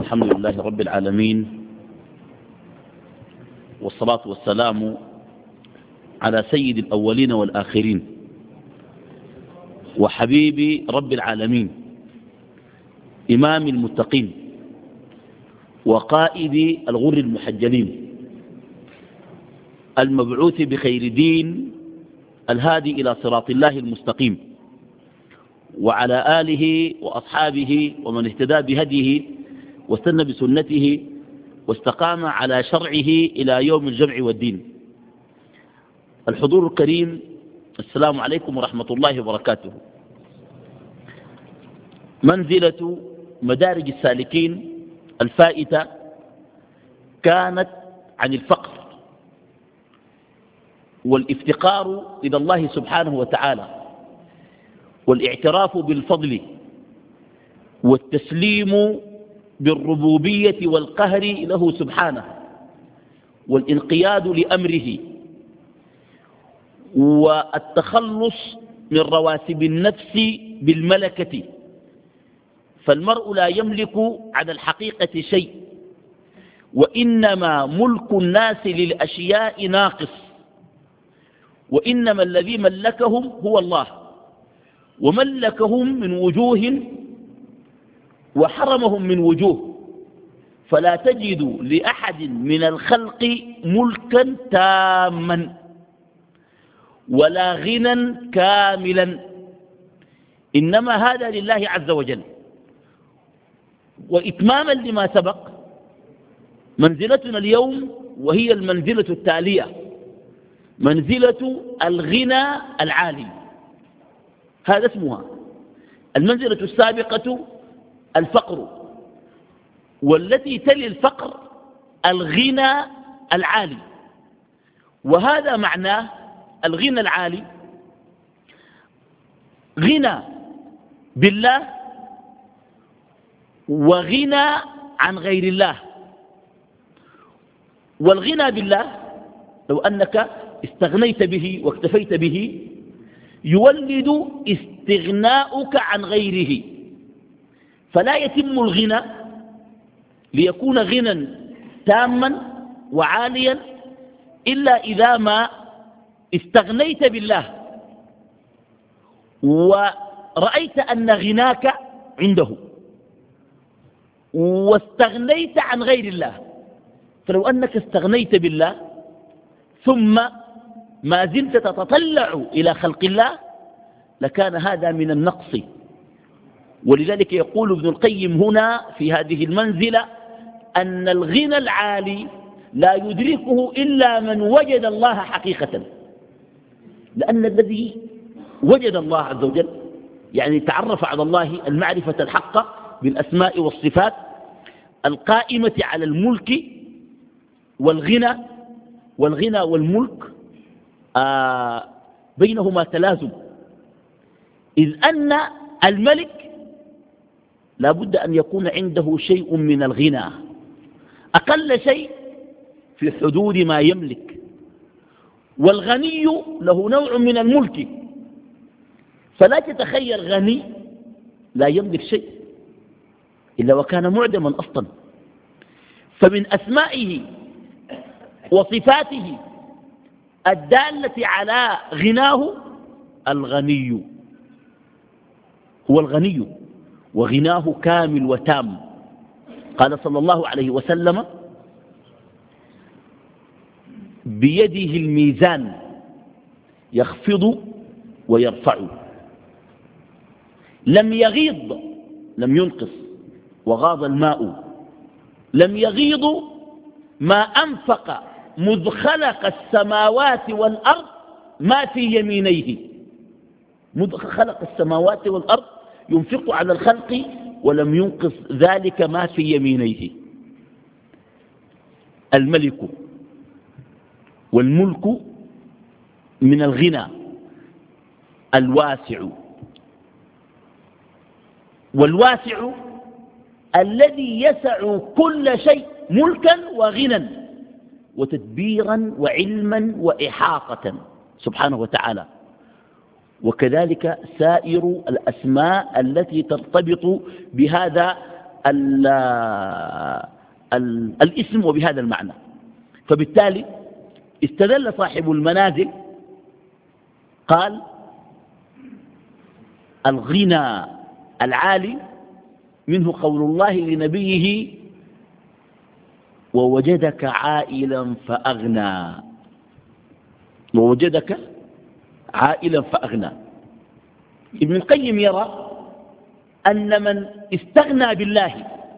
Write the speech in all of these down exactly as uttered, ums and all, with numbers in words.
الحمد لله رب العالمين، والصلاة والسلام على سيد الأولين والآخرين وحبيب رب العالمين، إمام المتقين وقائد الغر المحجلين، المبعوث بخير دين، الهادي إلى صراط الله المستقيم، وعلى آله وأصحابه ومن اهتدى بهديه واستنى بسنته واستقام على شرعه إلى يوم الجمع والدين. الحضور الكريم، السلام عليكم ورحمة الله وبركاته. منزلة مدارج السالكين الفائتة كانت عن الفقر والافتقار إلى الله سبحانه وتعالى، والاعتراف بالفضل والتسليم بالربوبية والقهر له سبحانه، والانقياد لأمره، والتخلص من رواسب النفس بالملكة. فالمرء لا يملك على الحقيقة شيء، وإنما ملك الناس للأشياء ناقص، وإنما الذي ملكهم هو الله، وملكهم من وجوه وحرمهم من وجوه. فلا تجد لأحد من الخلق ملكا تاما ولا غنى كاملا، إنما هذا لله عز وجل. وإتماما لما سبق، منزلتنا اليوم وهي المنزلة التالية، منزلة الغنى العالي، هذا اسمها. المنزلة السابقة الفقر، والتي تلي الفقر الغنى العالي. وهذا معناه الغنى العالي، غنى بالله وغنى عن غير الله. والغنى بالله لو أنك استغنيت به واكتفيت به يولد استغناؤك عن غيره، فلا يتم الغنى ليكون غنى تاما وعاليا إلا إذا ما استغنيت بالله ورأيت أن غناك عنده واستغنيت عن غير الله. فلو أنك استغنيت بالله ثم ما زلت تتطلع إلى خلق الله لكان هذا من النقص. ولذلك يقول ابن القيم هنا في هذه المنزلة أن الغنى العالي لا يدركه إلا من وجد الله حقيقة، لأن الذي وجد الله عز وجل يعني تعرف على الله المعرفة الحقة بالأسماء والصفات القائمة على الملك والغنى. والغنى والملك آه بينهما تلازم، إذ أن الملك لا بد أن يكون عنده شيء من الغنى، أقل شيء في حدود ما يملك. والغني له نوع من الملك، فلا تتخيل غني لا يملك شيء إلا وكان معدما أصلا. فمن أسمائه وصفاته الدالة على غناه الغني، هو الغني وغناه كامل وتام. قال صلى الله عليه وسلم: بيده الميزان يخفض ويرفع، لم يغيض لم ينقص، وغاض الماء، لم يغيض ما أنفق مذ خلق السماوات والأرض ما في يمينيه. مذ خلق السماوات والأرض ينفق على الخلق ولم ينقص ذلك ما في يمينيه. الملك والملك من الغنى الواسع، والواسع الذي يسع كل شيء ملكا وغنى وتدبيرا وعلما وإحاطة سبحانه وتعالى. وكذلك سائر الأسماء التي ترتبط بهذا ال ال الاسم وبهذا المعنى. فبالتالي استدل صاحب المنازل قال الغنى العالي منه قول الله لنبيه ووجدك عائلا فأغنى، ووجدك عائلا فأغنى. ابن القيم يرى أن من استغنى بالله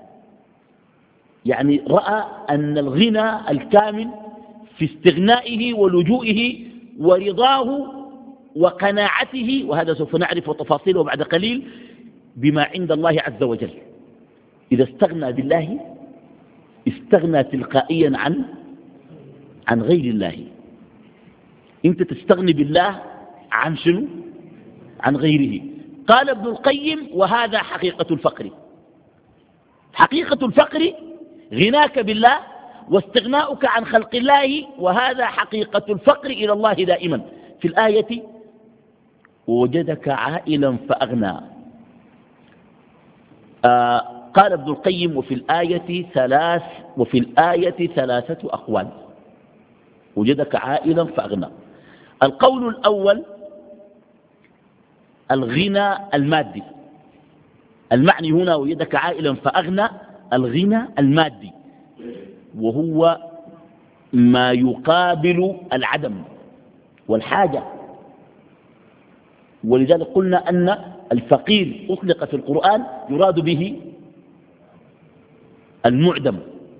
يعني رأى أن الغنى الكامل في استغنائه ولجوئه ورضاه وقناعته، وهذا سوف نعرف تفاصيله بعد قليل، بما عند الله عز وجل. إذا استغنى بالله استغنى تلقائيا عن عن غير الله. انت تستغني بالله عن شنو؟ عن غيره. قال ابن القيم وهذا حقيقة الفقر. حقيقة الفقر غناك بالله واستغناؤك عن خلق الله، وهذا حقيقة الفقر إلى الله دائما. في الآية ووجدك عائلا فأغنى، آه قال ابن القيم وفي الآية ثلاث وفي الآية ثلاثة أقوال. وجدك عائلا فأغنى. القول الأول الغنى المادي. المعني هنا وجدك عائلا فأغنى الغنى المادي، وهو ما يقابل العدم والحاجة. ولذلك قلنا أن الفقير أطلق في القرآن يراد به المعدم،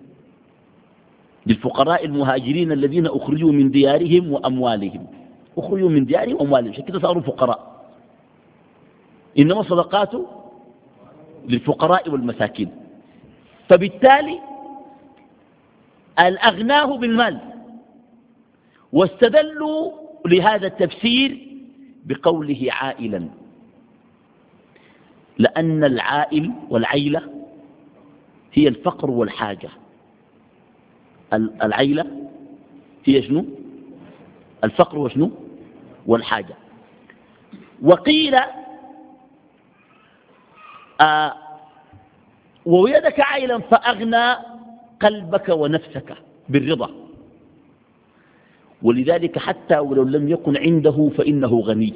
للفقراء المهاجرين الذين أخرجوا من ديارهم وأموالهم. أخرجوا من ديارهم وأموالهم عشان كده صاروا فقراء. إنما الصدقات للفقراء والمساكين. فبالتالي الأغناه بالمال، واستدلوا لهذا التفسير بقوله عائلا، لأن العائل والعيلة هي الفقر والحاجة. العيلة هي شنو؟ الفقر وشنو؟ والحاجة. وقيل آه ووجدك عائلا فأغنى قلبك ونفسك بالرضا. ولذلك حتى ولو لم يكن عنده فإنه غني.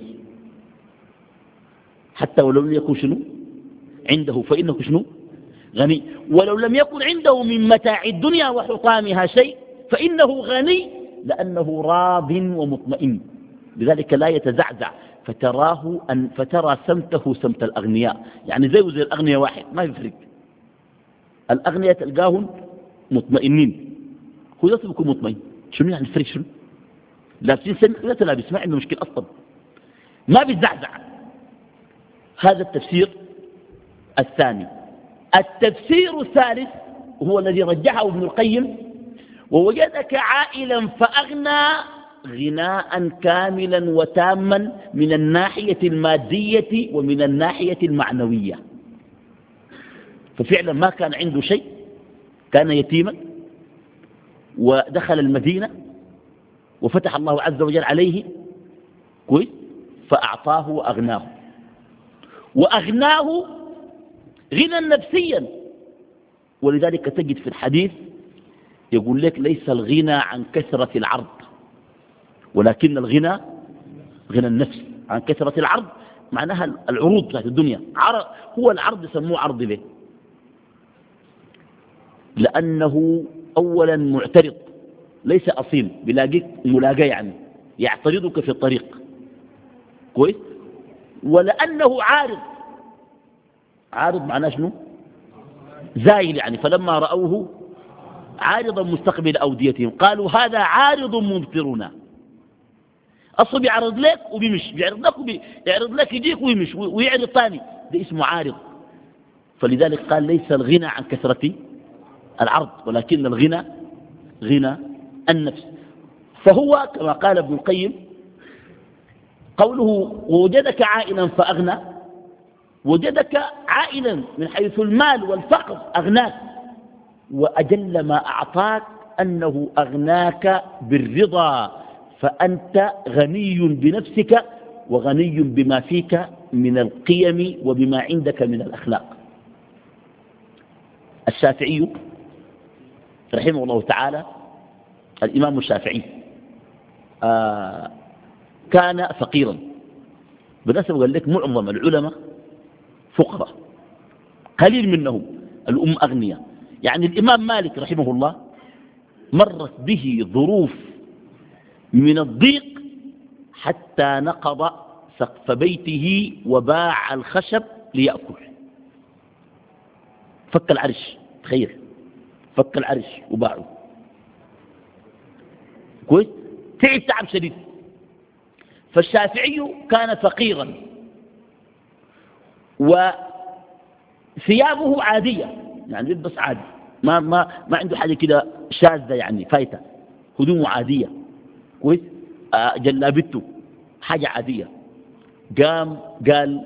حتى ولو لم يكن شنو عنده فإنه شنو غني. ولو لم يكن عنده من متاع الدنيا وحطامها شيء فإنه غني، لأنه راض ومطمئن. لذلك لا يتزعزع، فتراه أن فترى سمته سمت الأغنياء، يعني زيه زي الأغنياء واحد ما يفرق. الأغنياء تلقاهم مطمئنين، هو يطلبكم مطمئن. شنو يعني الفرق؟ شنو لابسين سمع لا تلابس، ما عنده مشكلة أصلا، ما بيتزعزع. هذا التفسير الثاني. التفسير الثالث هو الذي رجحه ابن القيم، ووجدك عائلا فأغنى غناء كاملا وتاما من الناحية المادية ومن الناحية المعنوية. ففعلا ما كان عنده شيء، كان يتيما ودخل المدينة وفتح الله عز وجل عليه كويس فأعطاه وأغناه. وأغناه غنى نفسيا. ولذلك تجد في الحديث يقول لك ليس الغنى عن كثرة العرض، ولكن الغنى غنى النفس. عن كثرة العرض معناها العروض بتاعت الدنيا. هو العرض يسموه عرض ليه؟ لأنه أولا معترض، ليس أصيل، بلاقيك ملاقى يعني يعترضك في الطريق كويس. ولأنه عارض. عارض معناه شنو؟ زايل يعني. فلما رأوه عارضا مستقبل أوديتهم قالوا هذا عارض ممطرنا. أصلا بيعرض لك وبيمش، بيعرض لك وبيعرض لك يجيك ويمش ويعرض ثاني، ده اسمه عارض. فلذلك قال ليس الغنى عن كثرة العرض، ولكن الغنى غنى النفس. فهو كما قال ابن القيم قوله ووجدك عائلا فأغنى، وجدك عائلا من حيث المال والفقر أغناك، وأجل ما أعطاك أنه أغناك بالرضا، فأنت غني بنفسك وغني بما فيك من القيم وبما عندك من الأخلاق. الشافعي رحمه الله تعالى، الإمام الشافعي آه كان فقيرا. بالنسبة قال لك معظم العلماء فقراء، قليل منهم الأم أغنياء. يعني الإمام مالك رحمه الله مرت به ظروف من الضيق حتى نقض سقف بيته وباع الخشب ليأكل. فك العرش، تخيل، فك العرش وباعه. كويس، تعب تعب شديد. فالشافعي كان فقيرا وثيابه عادية، يعني بس عادي، ما, ما, ما عنده حاجة كده شاذة يعني فايتة، هدومه عادية. كويس، آه جلابته حاجة عادية. قام قال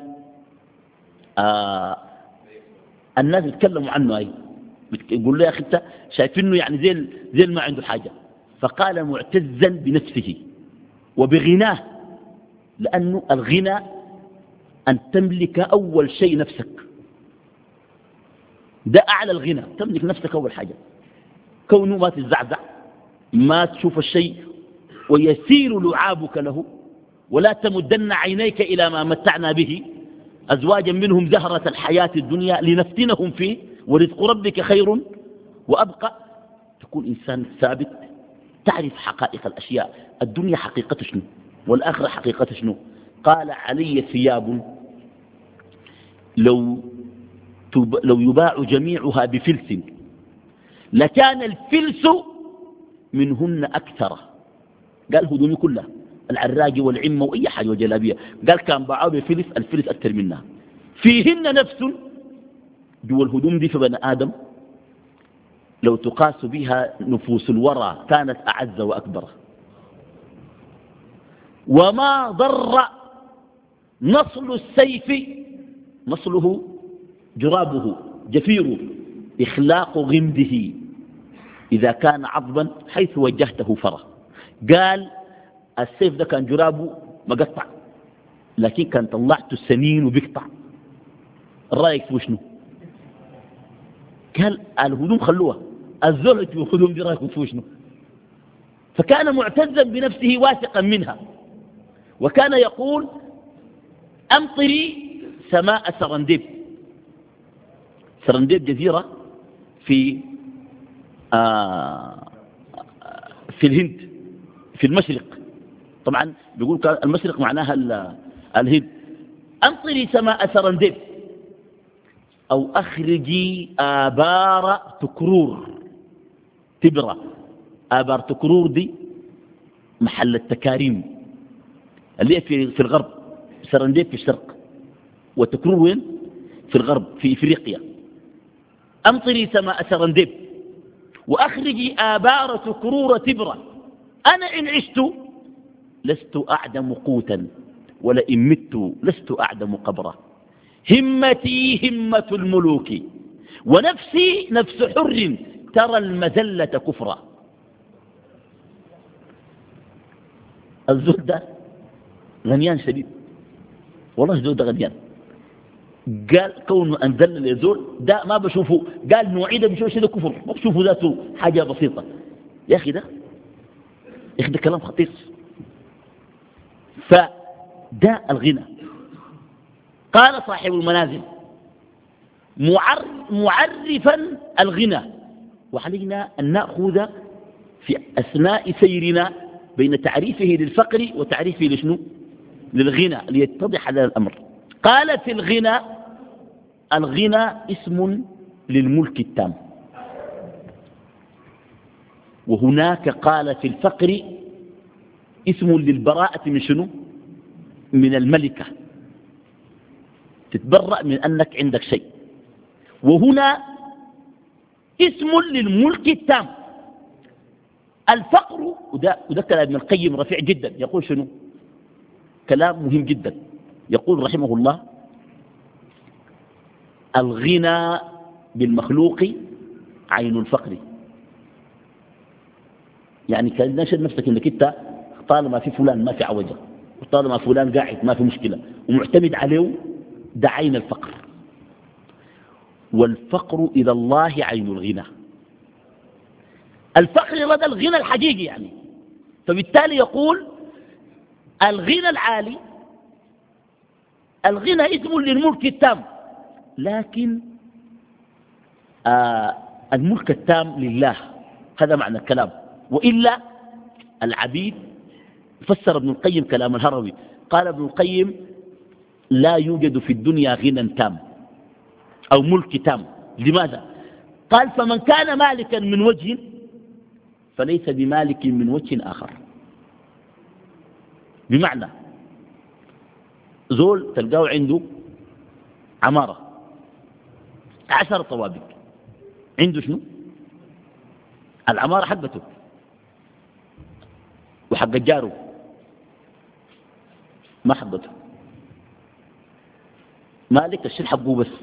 آه الناس يتكلموا عنه، أي يقول له يا أخي أنت شايفينه يعني زي زي ما عنده حاجة. فقال معتزا بنفسه وبغناه، لأنه الغنى أن تملك أول شيء نفسك، ده أعلى الغنى، تملك نفسك أول حاجة، كونه ما تزعزع، ما تشوف الشيء ويسير لعابك له، ولا تمدن عينيك إلى ما متعنا به أزواجا منهم زهرة الحياة الدنيا لنفتنهم فيه ورزق ربك خير وأبقى. تكون إنسان ثابت، تعرف حقائق الأشياء، الدنيا حقيقة شنو والآخرة حقيقة شنو. قال علي ثياب لو, لو يباع جميعها بفلس لكان الفلس منهن أكثر. قال هدومي كلها، العراقي والعمة وأي حاجة وجلابية، قال كان باعوا بفلس، الفلس أكثر منها. فيهن نفس، جوا الهدوم دي في بني آدم لو تقاس بها نفوس الورى كانت أعز وأكبر. وما ضر نصل السيف، نصله جرابه جفيره، إخلاق غمده إذا كان عضبا حيث وجهته فرى. قال السيف ده كان جرابه مقطع، لكن كان طلعته السنين وبيقطع. الرأيك في شنو؟ قال الهدوم خلوها، الزهد في الهدوم دي رأيكم في شنو؟ فكان معتزا بنفسه واثقا منها، وكان يقول أمطري سماء سرنديب. سرنديب جزيرة في آه في الهند في المشرق، طبعا بيقول المشرق معناها الهند. أمطري سماء سرنديب أو أخرجي آبار تكرور تبرة. آبار تكرور دي محل التكاريم اللي هي في, في الغرب، سرنديب في الشرق، وتكرور وين؟ في الغرب في إفريقيا. أمطري سماء سرنديب وأخرجي آبار تكرور تبرة، أنا إن عشت لست أعدم قوتا ولئن مت لست أعدم قبرا. همتي همة الملوك ونفسي نفس حر ترى المذلة كفرا. الزهد ده غنيان شديد، والله الزهد ده غنيان. قال كونه أنزل للزول ده ما بشوفه، قال نوعي ده بشوفه ده كفر، ما بشوفه ذاته حاجة بسيطة. يا أخي ده يا أخي ده كلام خطير. فده الغنى. قال صاحب المنازل معرفا الغنى، وعلينا أن نأخذ في أثناء سيرنا بين تعريفه للفقر وتعريفه لشنو؟ للغنى، ليتضح هذا الأمر. قال في الغنى، الغنى اسم للملك التام. وهناك قال في الفقر اسم للبراءة من شنو؟ من الملكة، تتبرأ من أنك عندك شيء. وهنا اسم للملك التام. الفقر، وده, وده كلام ابن القيم رفيع جدا، يقول شنو؟ كلام مهم جدا. يقول رحمه الله الغنى بالمخلوق عين الفقر. يعني كان نشد نفسك انك انت طالما في فلان ما في عوجة، وطالما فلان قاعد ما في مشكلة ومعتمد عليه، ده عين الفقر. والفقر إلى الله عين الغنى. الفقر لدى الغنى الحقيقي يعني. فبالتالي يقول الغنى العالي الغنى اسم للملك التام، لكن آه الملك التام لله، هذا معنى الكلام. وإلا العبيد، فسر ابن القيم كلام الهروي، قال ابن القيم لا يوجد في الدنيا غنى تام أو ملك تام. لماذا؟ قال فمن كان مالكا من وجه فليس بمالك من وجه آخر. بمعنى زول تلقاه عنده عمارة عشر طوابق، عنده شنو؟ العمارة حقته وحق جاره ما حقته، مالك الشيء حقه بس.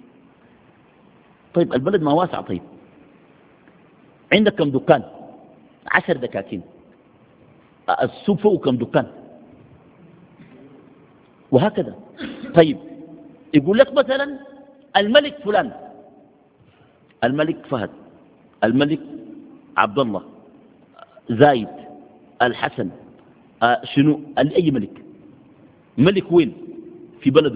طيب البلد ما واسع، طيب عندك كم دكان؟ عشر دكاكين، السوق فوق كم دكان؟ وهكذا. طيب يقول لك مثلا الملك فلان، الملك فهد، الملك عبد الله، زايد، الحسن، آه شنو، أي ملك. ملك وين؟ في بلده.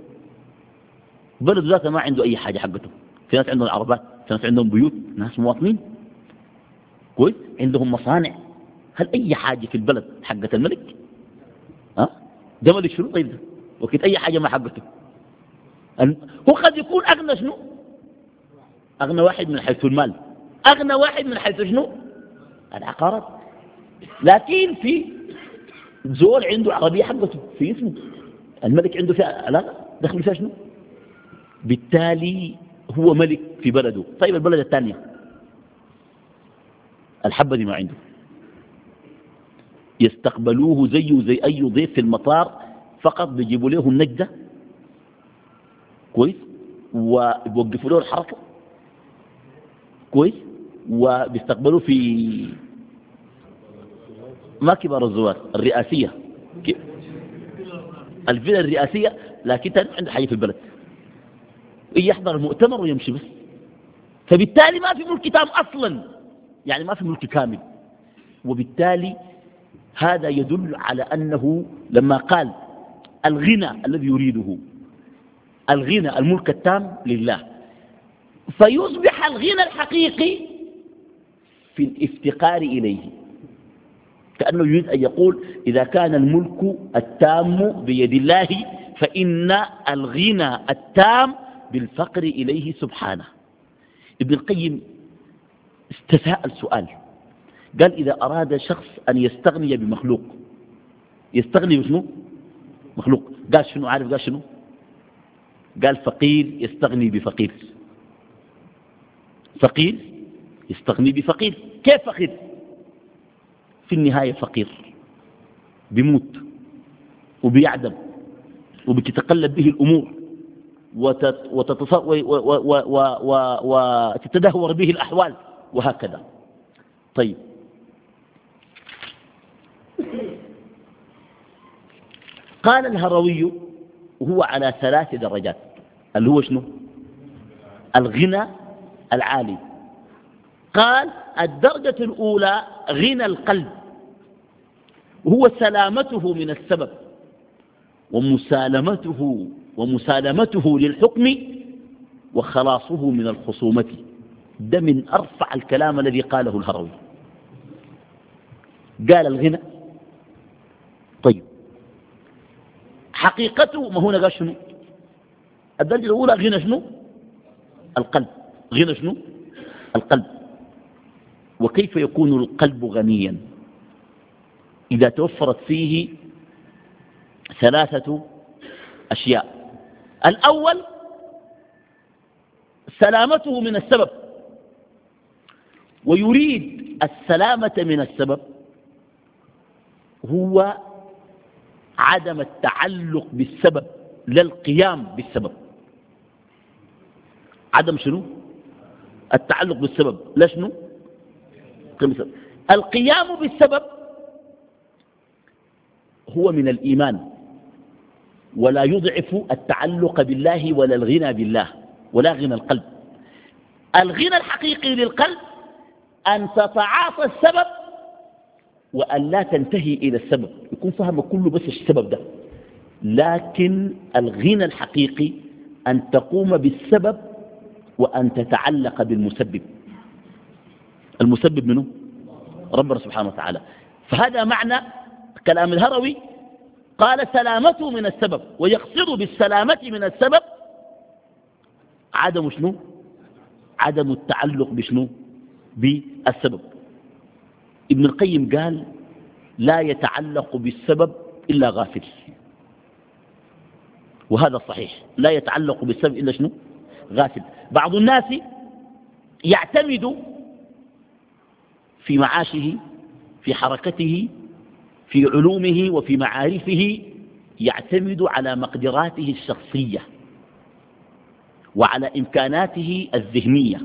بلده ذاته ما عنده أي حاجة حقته. في ناس عندهم عربات، في ناس عندهم بيوت، ناس مواطنين كويس، عندهم مصانع. هل أي حاجة في البلد حقة الملك؟ ها؟ ده ملك شنو طيب ده؟ وكيد أي حاجة ما حقته. هو قد يكون أغنى شنو؟ أغنى واحد من حيث المال، أغنى واحد من حيث شنو؟ العقارات. لكن في زول عنده عربية حقته في اسمه، الملك عنده فيها علاقة، دخل فيها شنو؟ بالتالي هو ملك في بلده. طيب البلد الثانية الحبة دي ما عنده، يستقبلوه زيه زي أي ضيف في المطار، فقط بيجيبوا له النجدة كويس، وبيوقفوا له الحركة كويس، وبيستقبلوه في ما كبار الزوار الرئاسية، الفيلا الرئاسية، لكن ما عنده حاجة في البلد، يحضر المؤتمر ويمشي بس. فبالتالي ما في ملك تام أصلا، يعني ما في ملك كامل. وبالتالي هذا يدل على أنه لما قال الغنى الذي يريده، الغنى الملك التام لله، فيصبح الغنى الحقيقي في الافتقار إليه. كأنه يريد أن يقول إذا كان الملك التام بيد الله فإن الغنى التام بالفقر إليه سبحانه. ابن القيم استساءل سؤال، قال إذا أراد شخص أن يستغني بمخلوق، يستغني بشنو؟ مخلوق. قال شنو؟ عارف قال شنو؟ قال فقير يستغني بفقير، فقير يستغني بفقير. كيف فقير؟ في النهاية فقير بيموت وبيعدم وبتتقلب به الأمور وتتدهور به الأحوال وهكذا. طيب قال الهروي وهو على ثلاث درجات، اللي هو شنو؟ الغنى العالي. قال الدرجة الأولى غنى القلب، وهو سلامته من السبب ومسالمته ومسالمته للحكم وخلاصه من الخصومة. ده من أرفع الكلام الذي قاله الهروي. قال الغنى طيب حقيقته ما هنا قال شنو؟ الدرجة الأولى غنى شنو؟ القلب. غنى شنو؟ القلب. وكيف يكون القلب غنيا؟ إذا توفرت فيه ثلاثة أشياء. الأول سلامته من السبب، ويريد السلامة من السبب هو عدم التعلق بالسبب لا القيام بالسبب. عدم شنو؟ التعلق بالسبب لا شنو؟ القيام بالسبب هو من الإيمان، ولا يضعف التعلق بالله ولا الغنى بالله، ولا غنى القلب. الغنى الحقيقي للقلب أن تتعاطى السبب وأن لا تنتهي إلى السبب، يكون فهم كله بس السبب ده. لكن الغنى الحقيقي أن تقوم بالسبب وأن تتعلق بالمسبب. المسبب منه ربنا سبحانه وتعالى. فهذا معنى كلام الهروي، قال سلامته من السبب، ويقصد بالسلامة من السبب عدم شنو؟ عدم التعلق بشنو؟ بالسبب. ابن القيم قال لا يتعلق بالسبب إلا غافل، وهذا صحيح، لا يتعلق بالسبب إلا شنو؟ غافل. بعض الناس يعتمد في معاشه، في حركته، في علومه وفي معارفه، يعتمد على مقدراته الشخصية وعلى إمكاناته الذهنية،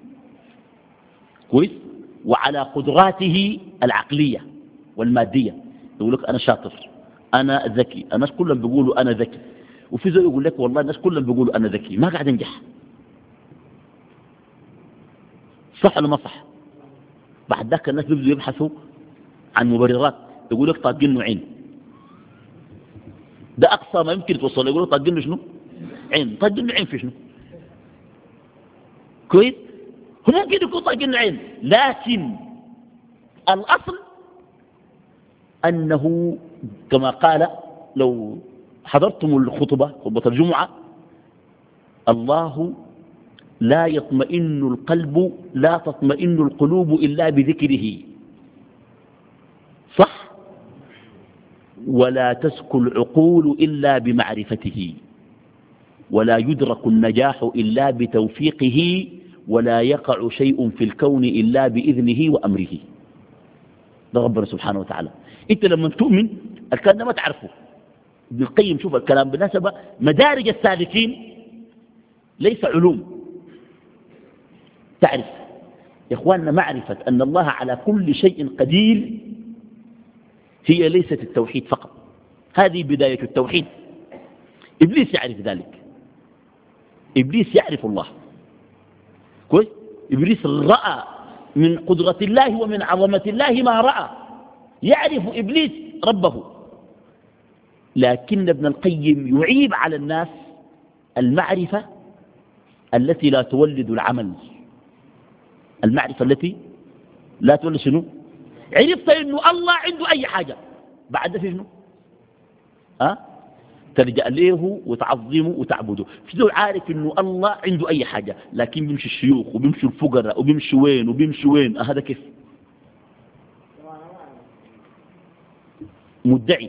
كويس، وعلى قدراته العقلية والمادية. يقول لك أنا شاطر، أنا ذكي، الناس كلهم بيقولوا أنا ذكي، وفي زول يقول لك والله الناس كلهم بيقولوا أنا ذكي، ما قاعد أنجح. صح ولا ما صح؟ بعد ذاك الناس بيبدوا يبحثوا عن مبررات، يقول لك طاقين نوعين، ده أقصى ما يمكن توصل، يقول لك طاقين شنو؟ عين. طاقين نوعين في شنو؟ كويس، هو ممكن يكون طاقين نوعين، لكن الأصل أنه كما قال، لو حضرتم الخطبة خطبة الجمعة، الله لا يطمئن القلب لا تطمئن القلوب إلا بذكره، صح؟ ولا تسكو العقول إلا بمعرفته، ولا يدرك النجاح إلا بتوفيقه، ولا يقع شيء في الكون إلا بإذنه وأمره. ده ربنا سبحانه وتعالى. انت لما تؤمن الكلام ده ما تعرفه. ابن القيم شوف الكلام بالنسبة مدارج السالكين ليس علوم، تعرف يا اخواننا، معرفة أن الله على كل شيء قدير هي ليست التوحيد فقط، هذه بداية التوحيد. إبليس يعرف ذلك، إبليس يعرف الله كويس. إبليس رأى من قدرة الله ومن عظمة الله ما رأى، يعرف إبليس ربه. لكن ابن القيم يعيب على الناس المعرفة التي لا تولد العمل، المعرفة التي لا تولد شنو؟ عرفت إنه الله عنده أي حاجة، بعد في شنو؟ أه؟ تلجأ له وتعظمه وتعبده. في ذو عارف إنه الله عنده أي حاجة، لكن بيمشي الشيوخ وبيمشي الفقراء وبيمشي وين وبيمشي وين. أه هذا كيف؟ مدعي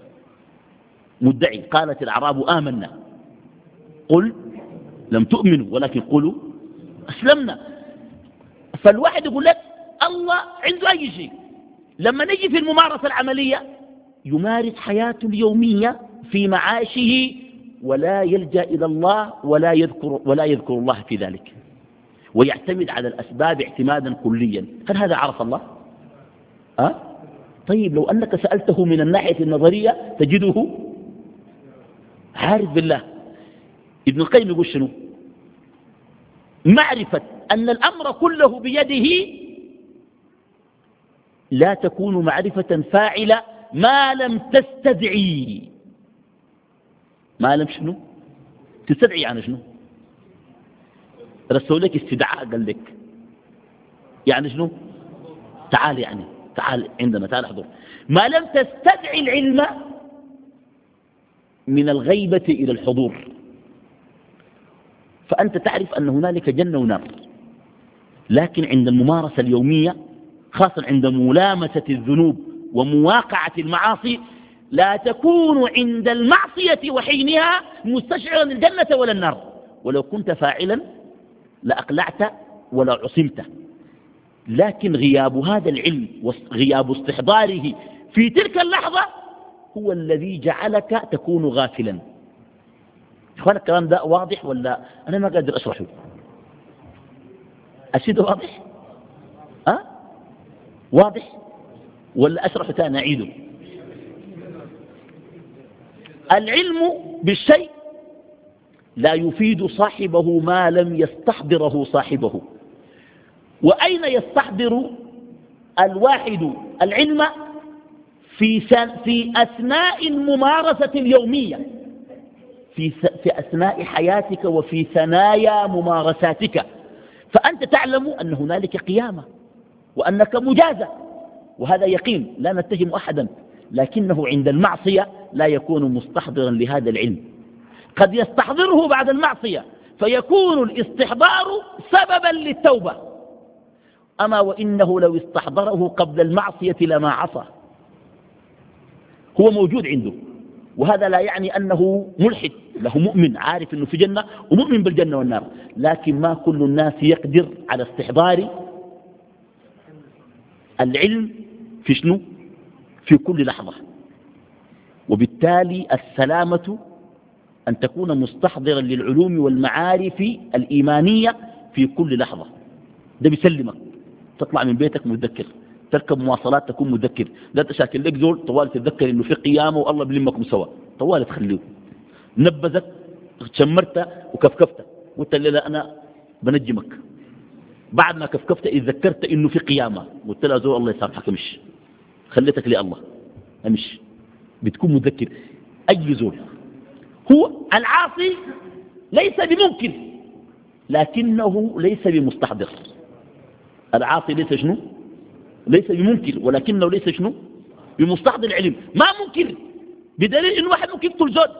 مدعي. قالت الأعراب آمنا قل لم تؤمنوا ولكن قولوا أسلمنا. فالواحد يقول لك الله عنده أي شيء، لما نجي في الممارسة العملية يمارس حياته اليومية في معاشه ولا يلجأ إلى الله ولا يذكر, ولا يذكر الله في ذلك، ويعتمد على الأسباب اعتمادا كليا. هل هذا عرف الله؟ أه؟ طيب لو أنك سألته من الناحية النظرية تجده عارف بالله. ابن القيم يقول شنو؟ معرفة أن الأمر كله بيده لا تكون معرفة فاعلة ما لم تستدعي. ما لم شنو؟ تستدعي يعني شنو؟ رسول لك استدعاء، قال لك يعني شنو؟ تعال، يعني تعال عندنا، تعال احضر. ما لم تستدعي العلم من الغيبة إلى الحضور. فأنت تعرف أن هنالك جنة ونار، لكن عند الممارسة اليومية خاصة عند ملامسة الذنوب ومواقعة المعاصي لا تكون عند المعصية وحينها مستشعرا الجنة ولا النار، ولو كنت فاعلا لأقلعت ولا عصمت. لكن غياب هذا العلم وغياب استحضاره في تلك اللحظة هو الذي جعلك تكون غافلا. إخوان الكلام ده واضح ولا أنا ما قادر أشرحه؟ أشيد واضح؟ أه؟ واضح ولا أشرحه تاني أعيده؟ العلم بالشيء لا يفيد صاحبه ما لم يستحضره صاحبه. وأين يستحضر الواحد العلم؟ في, في أثناء الممارسة اليومية، في, في أثناء حياتك وفي ثنايا ممارساتك. فأنت تعلم أن هنالك قيامة وأنك مجازى، وهذا يقين لا نتهم أحدا، لكنه عند المعصية لا يكون مستحضرا لهذا العلم. قد يستحضره بعد المعصية فيكون الاستحضار سببا للتوبة، أما وإنه لو استحضره قبل المعصية لما عصى. هو موجود عنده، وهذا لا يعني أنه ملحد، له مؤمن عارف أنه في جنة ومؤمن بالجنة والنار، لكن ما كل الناس يقدر على استحضار العلم في شنو؟ في كل لحظة. وبالتالي السلامة أن تكون مستحضرا للعلوم والمعارف الإيمانية في كل لحظة. ده بيسلمك، تطلع من بيتك مذكر، تركب مواصلات تكون مذكر، لا تشاكل لك زول طوال تتذكر انه في قيامه والله بلمكم سوا، طوال تخليه. نبذك شمرت وكفكفت قلت له لا انا بنجمك، بعد ما كفكفت اذا ذكرت انه في قيامه قلت له زول الله يسامحك امشي، خليتك لي الله امشي، بتكون مذكر. اي زول هو العاصي ليس بمنكر لكنه ليس بمستحضر. العاصي ليس شنو؟ ليس بمنكر، ولكنه ليس شنو؟ بمستحضر العلم. ما منكر بدليل انه واحد ممكن يقتل زود،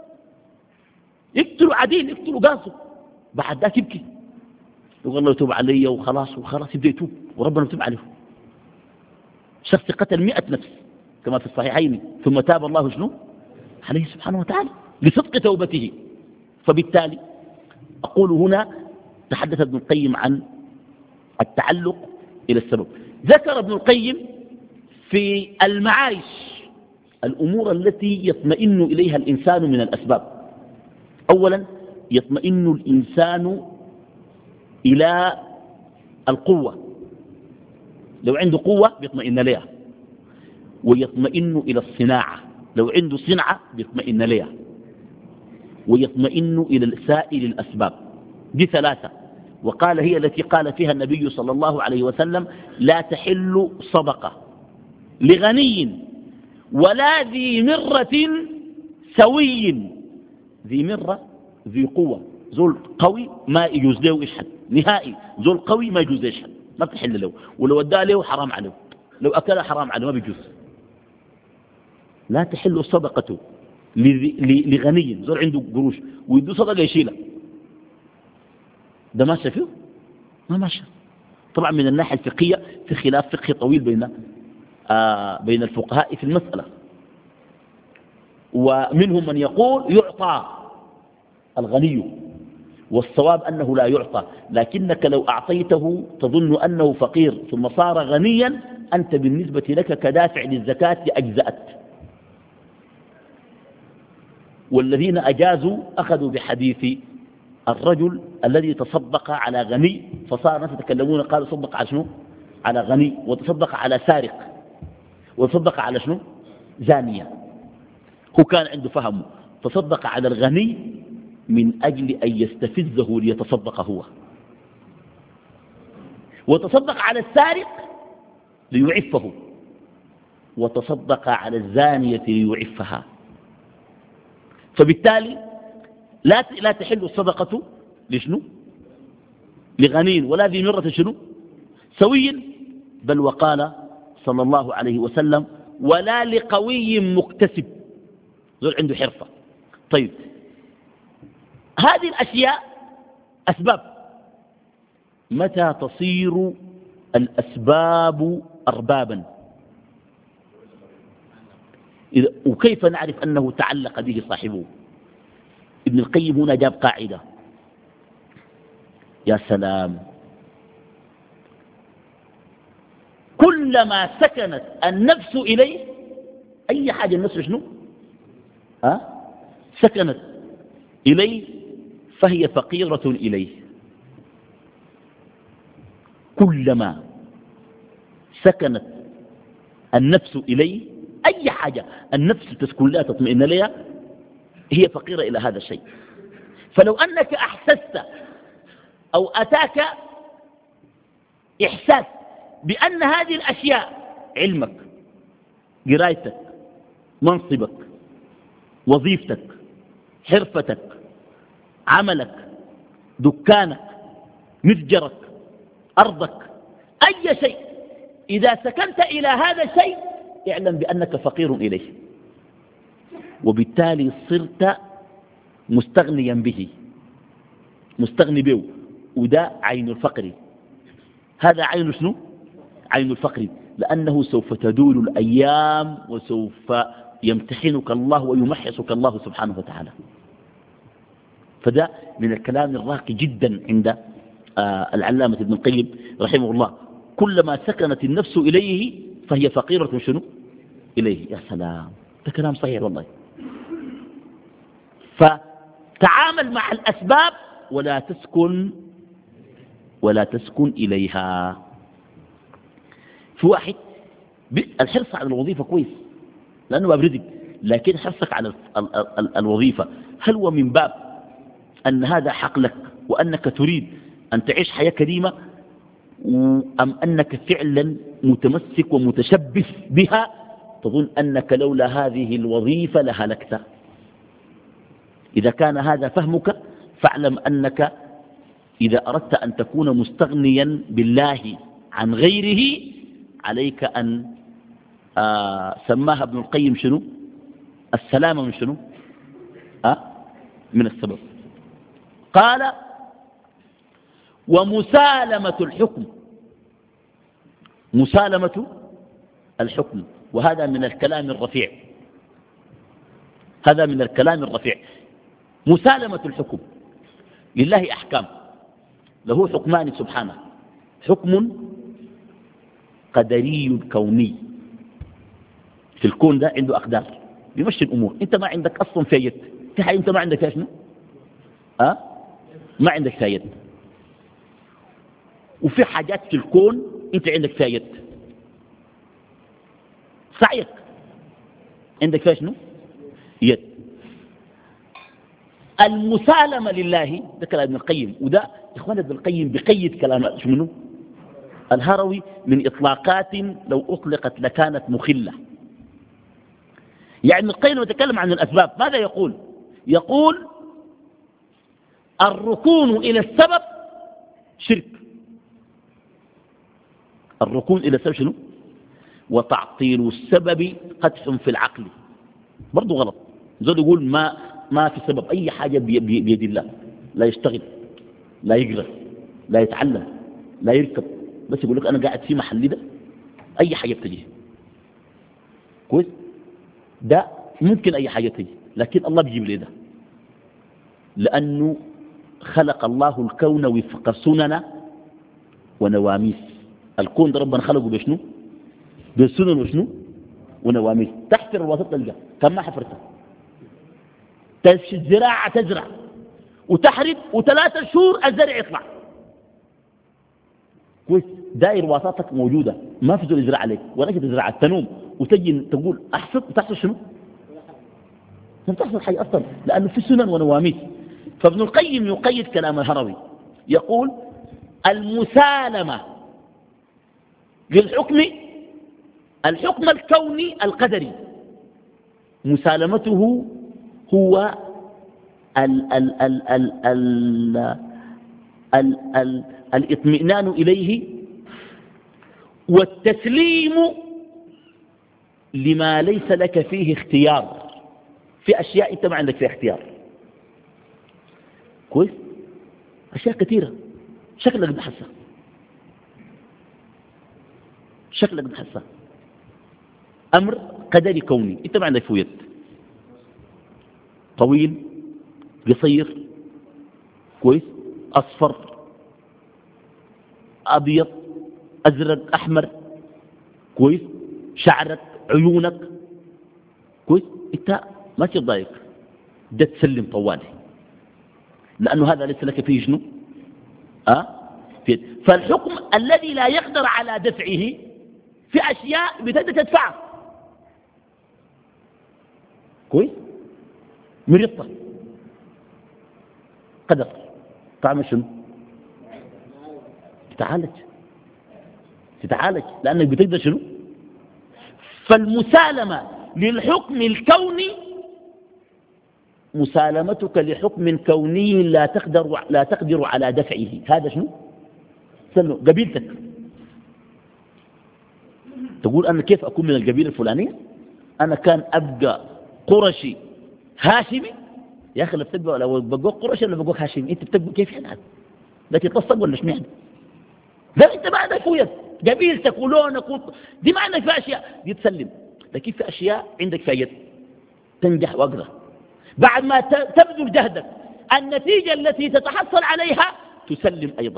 يقتل عديل، يقتل قاصه، بعد ذاك يبكي يقول الله يتوب علي وخلاص وخلاص يبدا يتوب وربنا يتوب عليه. شخص قتل مئة نفس كما في الصحيحين ثم تاب الله شنو عليه سبحانه وتعالى لصدق توبته. فبالتالي أقول هنا تحدث ابن القيم عن التعلق إلى السبب. ذكر ابن القيم في المعايش الأمور التي يطمئن إليها الإنسان من الأسباب. أولا يطمئن الإنسان إلى القوة، لو عنده قوة بيطمئن لها، ويطمئن إلى الصناعة، لو عنده صنعة بيطمئن لها، ويطمئن إلى سائر الأسباب. دي ثلاثة، وقال هي التي قال فيها النبي صلى الله عليه وسلم لا تحل صدقة لغني ولا ذي مرة سوي. ذي مرة ذي قوة، زول قوي ما يجوز له يشحد نهائي، زول قوي ما يجوز يشحد، ما تحل له، ولو ادى له حرام عليه، لو أكل حرام عليه ما بيجوز. لا تحل الصدقة لغني، زول عنده قروش ويدو صدقة يشيلها، ده ماشي فيه؟ ما ماشي. طبعا من الناحية الفقهية في خلاف فقهي طويل بين آه بين الفقهاء في المسألة، ومنهم من يقول يعطى الغني، والصواب أنه لا يعطى، لكنك لو أعطيته تظن أنه فقير ثم صار غنيا أنت بالنسبة لك كدافع للزكاة أجزأت. والذين أجازوا أخذوا بحديث الرجل الذي تصدق على غني فصار الناس يتكلمون قالوا صدق على شنو؟ على غني، وتصدق على سارق، وتصدق على شنو؟ زانية. هو كان عنده فهم، تصدق على الغني من أجل أن يستفزه ليتصدق هو، وتصدق على السارق ليعفه، وتصدق على الزانية ليعفها. فبالتالي لا لا تحل الصدقة لشنو؟ لغني ولا ذي مرة شنو؟ سوي، بل وقال صلى الله عليه وسلم ولا لقوي مكتسب، زول عنده حرفة. طيب هذه الأشياء أسباب، متى تصير الأسباب أربابا؟ وكيف نعرف أنه تعلق به صاحبه؟ ابن القيم هنا جاب قاعدة، يا سلام، كلما سكنت النفس إليه، أي حاجة النفس شنو؟ ها؟ سكنت إليه فهي فقيرة إليه. كلما سكنت النفس إليه، أي حاجة النفس تسكن لها تطمئن لها، هي فقيرة إلى هذا الشيء. فلو أنك أحسست أو أتاك إحساس بأن هذه الأشياء علمك، قرايتك، منصبك، وظيفتك، حرفتك، عملك، دكانك، متجرك، أرضك، أي شيء، إذا سكنت إلى هذا الشيء اعلم بأنك فقير إليه، وبالتالي صرت مستغنيا به، مستغني به، وده عين الفقر. هذا عين شنو؟ عين الفقر، لأنه سوف تدول الأيام وسوف يمتحنك الله ويمحصك الله سبحانه وتعالى. فده من الكلام الراقي جدا عند آه العلامة ابن القيم رحمه الله. كلما سكنت النفس إليه فهي فقيرة شنو؟ إليه. يا سلام، ده كلام صحيح والله. فتعامل مع الأسباب ولا تسكن ولا تسكن إليها. في واحد الحرص على الوظيفة كويس لأنه باب رزق، لكن حرصك على ال ال ال الوظيفة هل هو من باب أن هذا حق لك وأنك تريد أن تعيش حياة كريمة، أم أنك فعلا متمسك ومتشبث بها تظن أنك لولا هذه الوظيفة لهلكت؟ إذا كان هذا فهمك فاعلم أنك إذا أردت أن تكون مستغنيا بالله عن غيره عليك أن آه سماها ابن القيم شنو؟ السلامة من شنو؟ آه من السبب. قال ومسالمة الحكم، مسالمة الحكم، وهذا من الكلام الرفيع، هذا من الكلام الرفيع. مسالمة الحكم، لله أحكام، له حكمان سبحانه، حكم قدري كوني، في الكون ده عنده أقدار بيمشي الأمور. أنت ما عندك أصلا في يد، في حاجة أنت ما عندك فيها شنو؟ أه؟ ما عندك فيها يد، وفي حاجات في الكون أنت عندك فيها يد. سعيك عندك فيها شنو؟ يد. المسالمة لله ده كلام ابن القيم، وده إخوان ابن القيم بقيد كلام شنو؟ الهروي من إطلاقات لو أطلقت لكانت مخلة. يعني ابن القيم يتكلم عن الأسباب ماذا يقول؟ يقول الركون إلى السبب شرك. الركون إلى السبب شنو؟ وتعطيل السبب قدح في العقل، برضو غلط. زول يقول ما ما في سبب، أي حاجة بيد الله، لا يشتغل، لا يقرأ، لا يتعلم، لا يركب، بس يقول لك أنا قاعد في محل ده أي حاجة بتجي كويس. ده ممكن أي حاجة تجي، لكن الله بيجيب لي ده، لأنه خلق الله الكون وفق سنن ونواميس. الكون ده ربنا خلقه بشنو؟ بالسنن وشنو؟ ونواميس. تحفر الوسط تلقى كم ما حفرتها، الزراعة تزرع وتحرد وثلاثة شهور الزرع يطلع كويس. دائر وساطك موجودة، ما في زول يزرع عليك ولا تزرع التنوم وتجي تقول أحسن وتحصل شنو؟ لم تحصل حاجة أصلا، لأنه في سنن ونواميس. فابن القيم يقيد كلام الهروي، يقول المسالمة للحكم، الحكم الكوني القدري، مسالمته هو ال ال ال ال ال ال ال الاطمئنان إليه والتسليم لما ليس لك فيه اختيار. في أشياء أنت ما عندك فيها اختيار كويس، أشياء كثيرة شكلك بحسها، شكلك بحسها أمر قدري كوني أنت ما عندك فيه يد. طويل، قصير، كويس، أصفر، أبيض، أزرق، أحمر، كويس، شعرك، عيونك، كويس، أنت ما تضايق، ده تسلم طوالي، لأنه هذا ليس لك فيه شنو؟ أه؟ فيه. فالحكم الذي لا يقدر على دفعه في أشياء بتقدر تدفعه كويس، مريضة قدر، تعمل شنو؟ تتعالج، تتعالج لأنك بتقدر شنو؟ فالمسالمة للحكم الكوني مسالمتك لحكم كوني لا تقدر لا تقدر على دفعه. هذا شنو؟ سنو قبيلتك، تقول أنا كيف أكون من القبيلة الفلانية؟ أنا كان أبقى قرشي هاشمي. يا أخي بتبقى لو بقوا قرشي ولا بقوا هاشمي أنت بتبقى كيف يعني؟ ده تتصق ولا شنو يعني؟ ده أنت بعد فويت قبيلتك ولونك و... دي معنى في أشياء دي تسلم، لكن في أشياء عندك في يد تنجح وأقدر بعد ما تبذل جهدك النتيجة التي تتحصل عليها تسلم أيضا،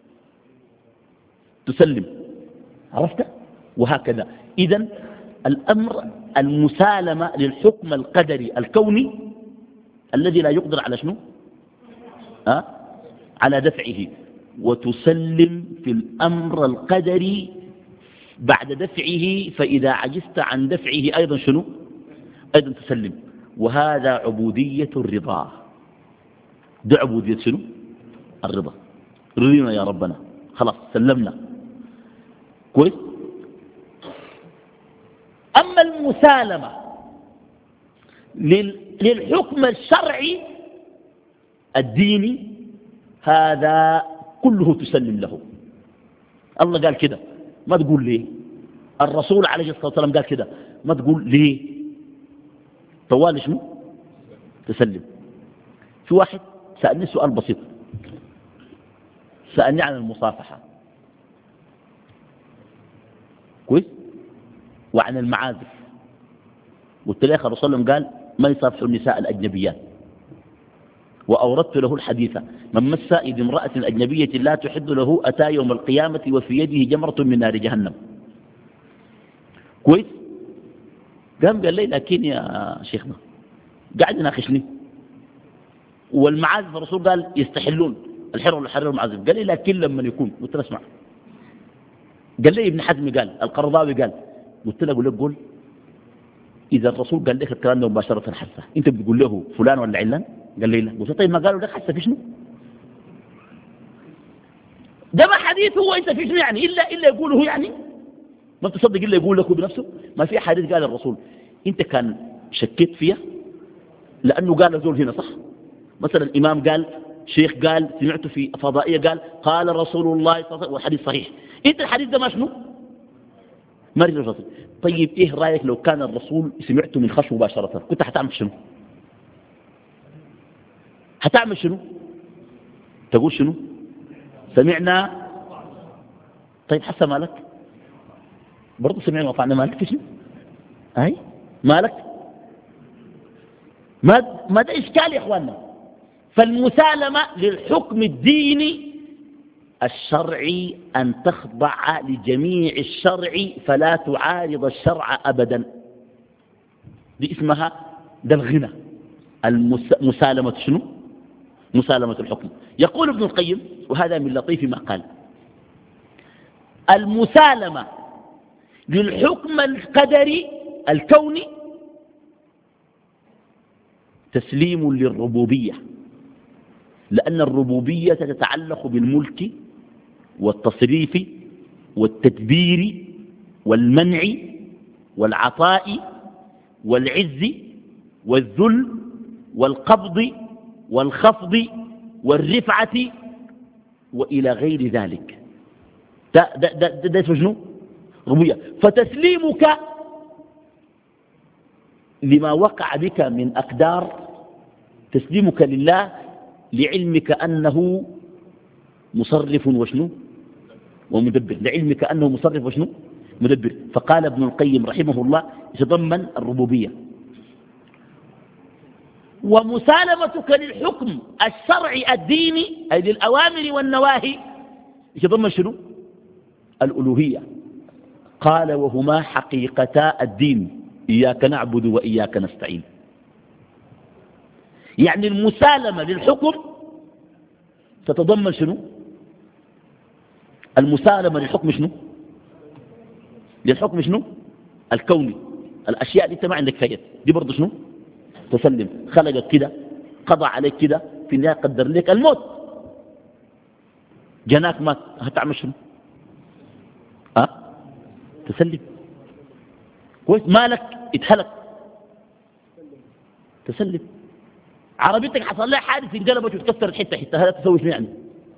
تسلم. عرفت؟ وهكذا. إذن الأمر المسالمة للحكم القدري الكوني الذي لا يقدر على شنو؟ أه؟ على دفعه، وتسلم في الأمر القدري بعد دفعه، فإذا عجزت عن دفعه أيضا شنو؟ أيضا تسلم. وهذا عبودية الرضا. ده عبودية شنو؟ الرضا. رضينا يا ربنا، خلاص سلمنا. كويس. أما المسالمة للحكم الشرعي الديني هذا كله تسلم له. الله قال كده ما تقول ليه، الرسول عليه الصلاة والسلام قال كده ما تقول ليه، طوال شنو؟ تسلم. في واحد سألني سؤال بسيط، سألني عن المصافحة كويس وعن المعازف، قلت له الرسول صلى الله عليه وسلم قال ما يصافح النساء الأجنبيات، وأوردت له الحديث من مس إذ امرأة أجنبية لا تحد له أتى يوم القيامة وفي يده جمرة من نار جهنم. كويس. قام قال لي لكن يا شيخنا قاعد يناقشني والمعازف الرسول قال يستحلون الحر والحرير والمعازف، قال لي لكن لما يكون، قلت له اسمع، قال لي ابن حزم قال، القرضاوي قال، قلت له اقول لك قول اذا الرسول قال لك الكلام ده مباشره حسه انت بتقول له فلان ولا علان؟ قال لي لا. قلت له طيب ما قالوا لك حسه في شنو؟ ده ما حديث هو انت في شنو يعني؟ الا الا يقوله يعني ما بتصدق الا يقول لك بنفسه. ما في حديث قال الرسول انت كان شكيت فيها لانه قال زول هنا صح، مثلا الامام قال، شيخ قال، سمعته في فضائيه قال قال رسول الله صلى الله عليه وسلم والحديث صحيح، انت الحديث ده ما شنو؟ ما رجل الرسول. طيب ايه رايك لو كان الرسول سمعته من خشم مباشره، كنت حتعمل شنو؟ حتعمل شنو؟ تقول شنو؟ سمعنا. طيب حسا مالك برضو سمعنا وطعنا، مالك في شنو؟ اي مالك ما ما ده اشكال يا اخواننا. فالمسالمه للحكم الديني الشرعي أن تخضع لجميع الشرع فلا تعارض الشرع أبدا، دي اسمها ده الغنى. المسالمة شنو؟ مسالمة الحكم. يقول ابن القيم وهذا من لطيف ما قال، المسالمة للحكم القدري الكوني تسليم للربوبية، لأن الربوبية تتعلق بالملك والتصريف والتدبير والمنع والعطاء والعز والذل والقبض والخفض والرفعة وإلى غير ذلك. ده, ده, ده, ده, ده اسمه شنو؟ ربوبية. فتسليمك لما وقع بك من أقدار، تسليمك لله لعلمك أنه مصرف وشنو ومدبر، لعلمك أنه مصرف وشنو مدبر. فقال ابن القيم رحمه الله يتضمن الربوبية. ومسالمتك للحكم الشرعي الديني أي للأوامر والنواهي يتضمن شنو؟ الألوهية. قال وهما حقيقتا الدين إياك نعبد وإياك نستعين. يعني المسالمة للحكم تتضمن شنو؟ المسالمة للحكم شنو؟ للحكم شنو؟ الكوني، الأشياء اللي انت ما عندك فيها دي برضه شنو؟ تسلم. خلقك كده، قضى عليك كده، في النهاية قدر لك الموت، جناك مات، هتعمل شنو؟ أه؟ تسلم. كويس، مالك اتهلك، تسلم. عربيتك حصل لها حادث انقلبت وتكسرت حته حته، هذا تسوي شنو يعني؟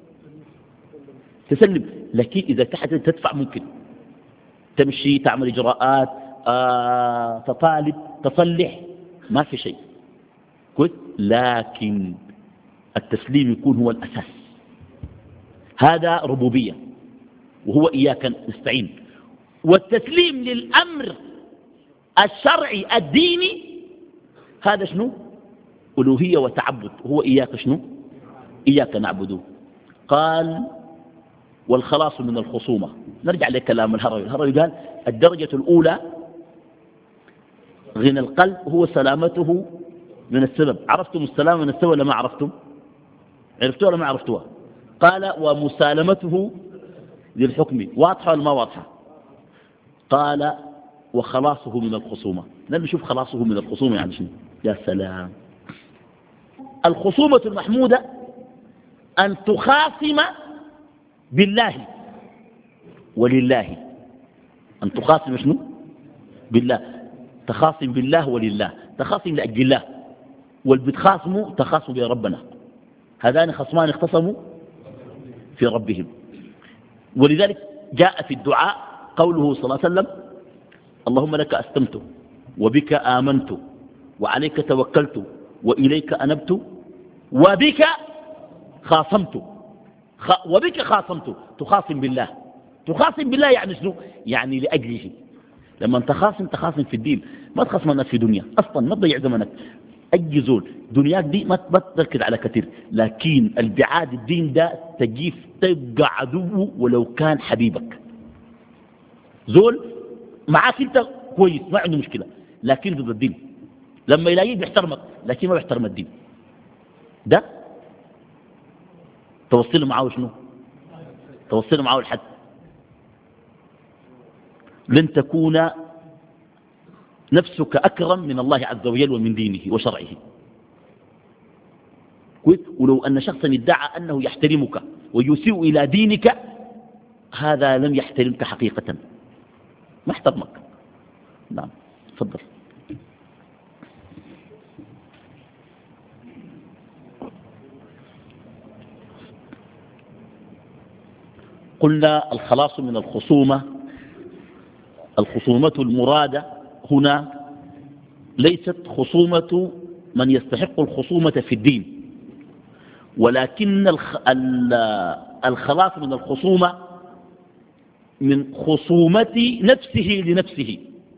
تسلم. لكن اذا تحت تدفع، ممكن تمشي تعمل اجراءات، آه تطالب تصلح، ما في شيء. كويس، لكن التسليم يكون هو الاساس. هذا ربوبيه، وهو اياك نستعين. والتسليم للامر الشرعي الديني هذا شنو؟ ألوهية وتعبد، هو إياك شنو؟ إياك نعبده. قال والخلاص من الخصومة. نرجع لكلام الهروي. الهروي قال الدرجة الأولى غنى القلب هو سلامته من السبب. عرفتم السلام من السبب ولا ما عرفتم؟ عرفتوها ولا ما عرفتوها؟ قال ومسالمته للحكم. واضحة ولا ما واضحة؟ قال وخلاصه من الخصومة. نشوف خلاصه من الخصومة يعني شنو. يا سلام. الخصومة المحمودة أن تخاصم بالله ولله. أن تخاصم شنو؟ بالله. تخاصم بالله ولله، تخاصم لأجل الله، والبتخاصموا تخاصموا بربنا. هذان خصمان اختصموا في ربهم. ولذلك جاء في الدعاء قوله صلى الله عليه وسلم اللهم لك أسلمت وبك آمنت وعليك توكلت وإليك أنبت وبك خاصمت. خ... وبك خاصمت. تخاصم بالله. تخاصم بالله يعني شنو؟ يعني لأجله. لما تخاصم تخاصم في الدين، ما تخاصم الناس في دنيا أصلا، ما تضيع زمنك. أي زول دنياك دي ما تركز على كثير، لكن البعاد الدين ده تجيف تبقى عدو ولو كان حبيبك. زول معاك انت كويس ما عنده مشكلة، لكن ضد الدين. لما يلاقيك بيحترمك لكن ما بيحترم الدين، ده توصله معاه شنو؟ توصله معاه الحد. لن تكون نفسك أكرم من الله عز وجل ومن دينه وشرعه. ولو أن شخصا ادعى أنه يحترمك ويسيء إلى دينك، هذا لم يحترمك حقيقة، ما احترمك. نعم، تفضل. قلنا الخلاص من الخصومة. الخصومة المرادة هنا ليست خصومة من يستحق الخصومة في الدين، ولكن الخلاص من الخصومة من خصومة نفسه لنفسه،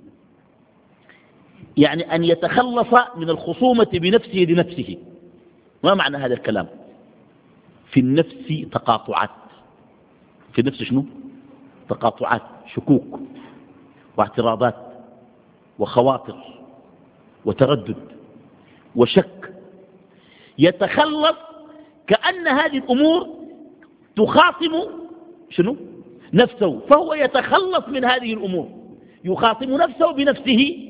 يعني أن يتخلص من الخصومة بنفسه لنفسه. ما معنى هذا الكلام؟ في النفس تقاطعات. في النفس شنو؟ تقاطعات، شكوك واعتراضات وخواطر وتردد وشك. يتخلص كأن هذه الأمور تخاصم شنو؟ نفسه، فهو يتخلص من هذه الأمور، يخاصم نفسه بنفسه.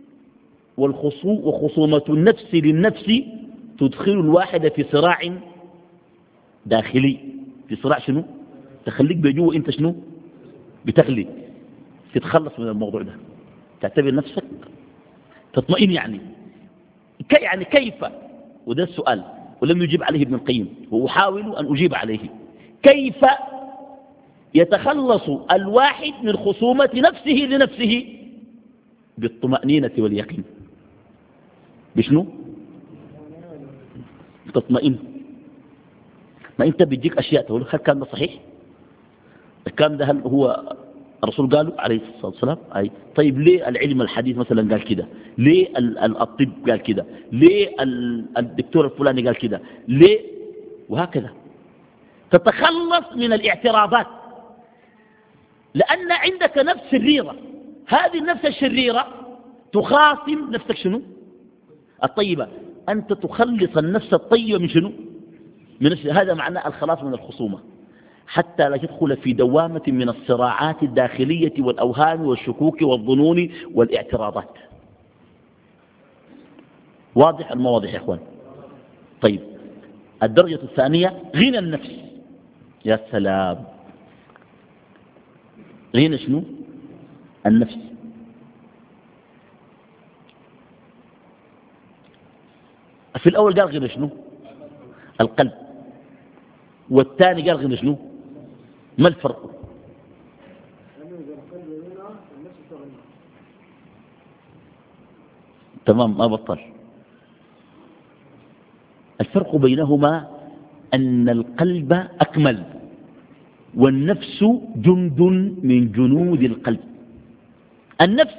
وخصومة النفس للنفس تدخل الواحد في صراع داخلي. في صراع شنو؟ تخليك بجوه انت شنو؟ بتغلي. تتخلص من الموضوع ده، تعتبر نفسك تطمئن. يعني كي يعني كيف؟ وده السؤال ولم يجيب عليه ابن القيم، وأحاول أن أجيب عليه. كيف يتخلص الواحد من خصومة نفسه لنفسه؟ بالطمأنينة واليقين. بشنو؟ تطمئن. ما انت بيجيك أشياء تقول هل كان ده صحيح؟ الكلام ده هل هو الرسول قاله عليه الصلاة والسلام؟ أي طيب ليه العلم الحديث مثلا قال كده؟ ليه الطب قال كده؟ ليه الدكتور الفلاني قال كده؟ ليه؟ وهكذا تتخلص من الاعتراضات، لأن عندك نفس شريرة. هذه النفس الشريرة تخاصم نفسك شنو؟ الطيبة. أنت تخلص النفس الطيبة من شنو؟ من هذا معنى الخلاص من الخصومة، حتى لا تدخل في دوامة من الصراعات الداخلية والأوهام والشكوك والظنون والاعتراضات. واضح المواضح يا إخوان؟ طيب، الدرجة الثانية غنى النفس. يا سلام، غنى شنو؟ النفس. في الأول قال غنى شنو؟ القلب. والثاني قال غنى شنو؟ ما الفرق؟ تمام، ما بطل. الفرق بينهما أن القلب أكمل، والنفس جند من جنود القلب. النفس،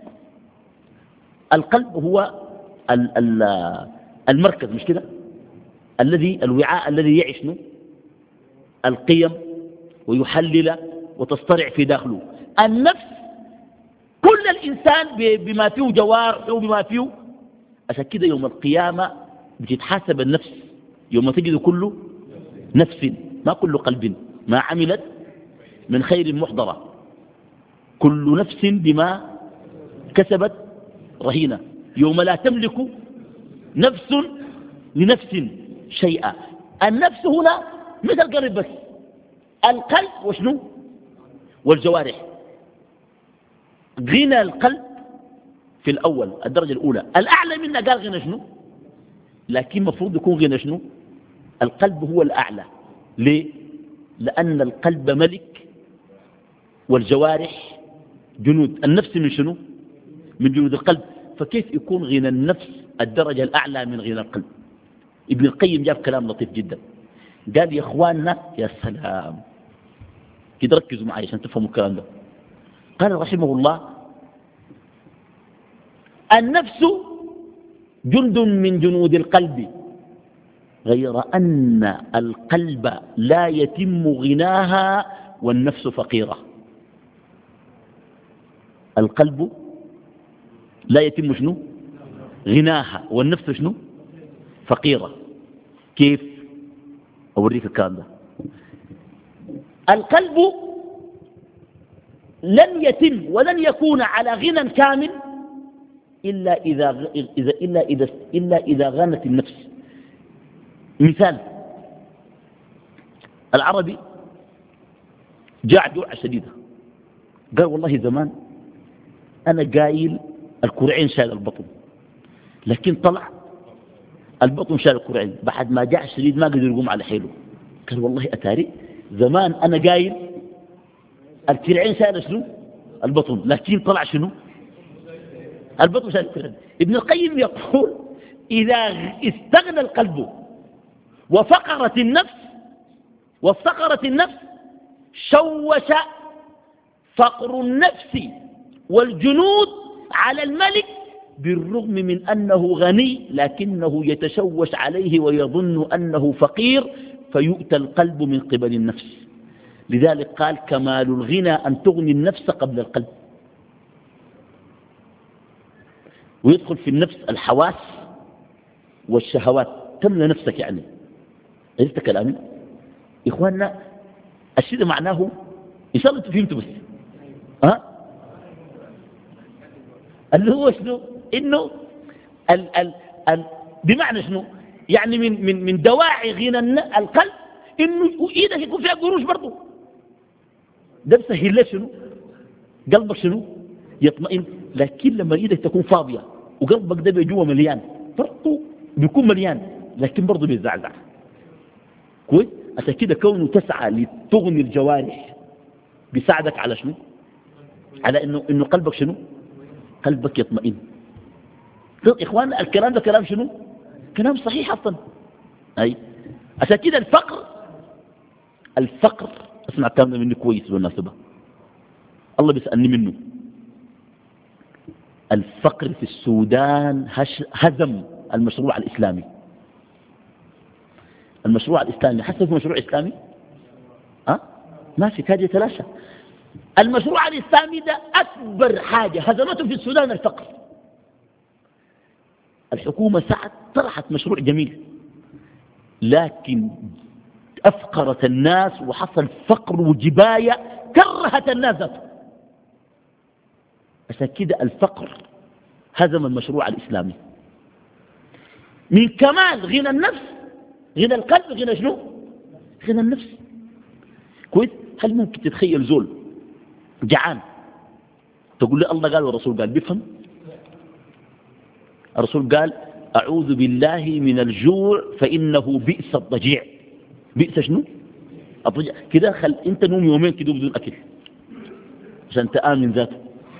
القلب هو المركز، مش كده؟ الذي الوعاء الذي يعيش القيم ويحلل وتصطرع في داخله. النفس كل الإنسان بما فيه جوارح وبما فيه. عشان كده يوم القيامة بتتحاسب النفس، يوم تجد كل نفس، ما كل قلب، ما عملت من خير محضرة، كل نفس بما كسبت رهينة، يوم لا تملك نفس لنفس شيئا. النفس هنا مثل القلب، بس القلب وشنو؟ والجوارح. غنى القلب في الأول الدرجة الأولى، الأعلى منها قال غنى شنو؟ لكن مفروض يكون غنى شنو؟ القلب هو الأعلى. ليه؟ لأن القلب ملك والجوارح جنود. النفس من شنو؟ من جنود القلب. فكيف يكون غنى النفس الدرجة الأعلى من غنى القلب؟ ابن القيم جاب كلام لطيف جدا، قال يا إخواننا، يا سلام كده ركزوا معي عشان تفهموا الكلام ده. قال رحمه الله: النفس جند من جنود القلب، غير أن القلب لا يتم غناها والنفس فقيرة. القلب لا يتم شنو؟ غناها، والنفس شنو؟ فقيرة. كيف؟ أوريك الكلام ده. القلب لن يتم ولن يكون على غنى كامل إلا إذا, إذا, إلا إذا, إلا إذا غنت النفس. مثال، العربي جاع جوع شديدة، قال والله زمان أنا قايل الكرعين شال البطن، لكن طلع البطن شال الكرعين. بعد ما جاع شديد ما قدر يقوم على حيله، قال والله أتاري زمان أنا قايل الكرعين شال شنو؟ البطن، لكن طلع شنو؟ البطن شال الكرعين. ابن القيم يقول: إذا استغنى القلب وفقرت النفس وافتقرت النفس، شوش فقر النفس والجنود على الملك، بالرغم من أنه غني لكنه يتشوش عليه ويظن أنه فقير، فيؤتى القلب من قبل النفس. لذلك قال: كمال الغنى أن تغني النفس قبل القلب. ويدخل في النفس الحواس والشهوات، تملى نفسك. يعني عرفت كلامي؟ إخواننا الشيء ده معناه إن شاء الله فهمتوا، بس ها اللي هو شنو؟ إنه ال ال ال بمعنى شنو؟ يعني من من من دواعي غنى القلب إنه إيدك يكون فيها قروش برضه. ده بسهل لك شنو؟ قلبك شنو؟ يطمئن. لكن لما إيدك تكون فاضية وقلبك ده بيجوا مليان، برضه بيكون مليان لكن برضه بيزعزع. كويس؟ عشان كده كونه تسعى لتغني الجوارح بيساعدك على شنو؟ على انه انه قلبك شنو؟ قلبك يطمئن. طيب اخواننا الكلام ده كلام شنو؟ كلام صحيح اصلا. اي عشان كده الفقر الفقر اسمع الكلام ده مني كويس بالمناسبه، الله بيسالني منه. الفقر في السودان هزم المشروع الاسلامي. المشروع الإسلامي حسب مشروع إسلامي أه؟ ما في كاد يتلاشى. المشروع الإسلامي ده أكبر حاجة هزمته في السودان الفقر. الحكومة سعت طرحت مشروع جميل، لكن أفقرت الناس وحصل فقر وجباية كرهت الناس ذاته. عشان كده الفقر هزم المشروع الإسلامي. من كمال غنى النفس غنى القلب غنى شنو؟ غنى النفس. كويس. هل ممكن تتخيل زول جعان تقول لي الله قال والرسول قال بيفهم؟ الرسول قال أعوذ بالله من الجوع فإنه بئس الضجيع. بئس شنو؟ الضجيع. كده خل انت نوم يومين كده بدون أكل عشان تآمن ذاته.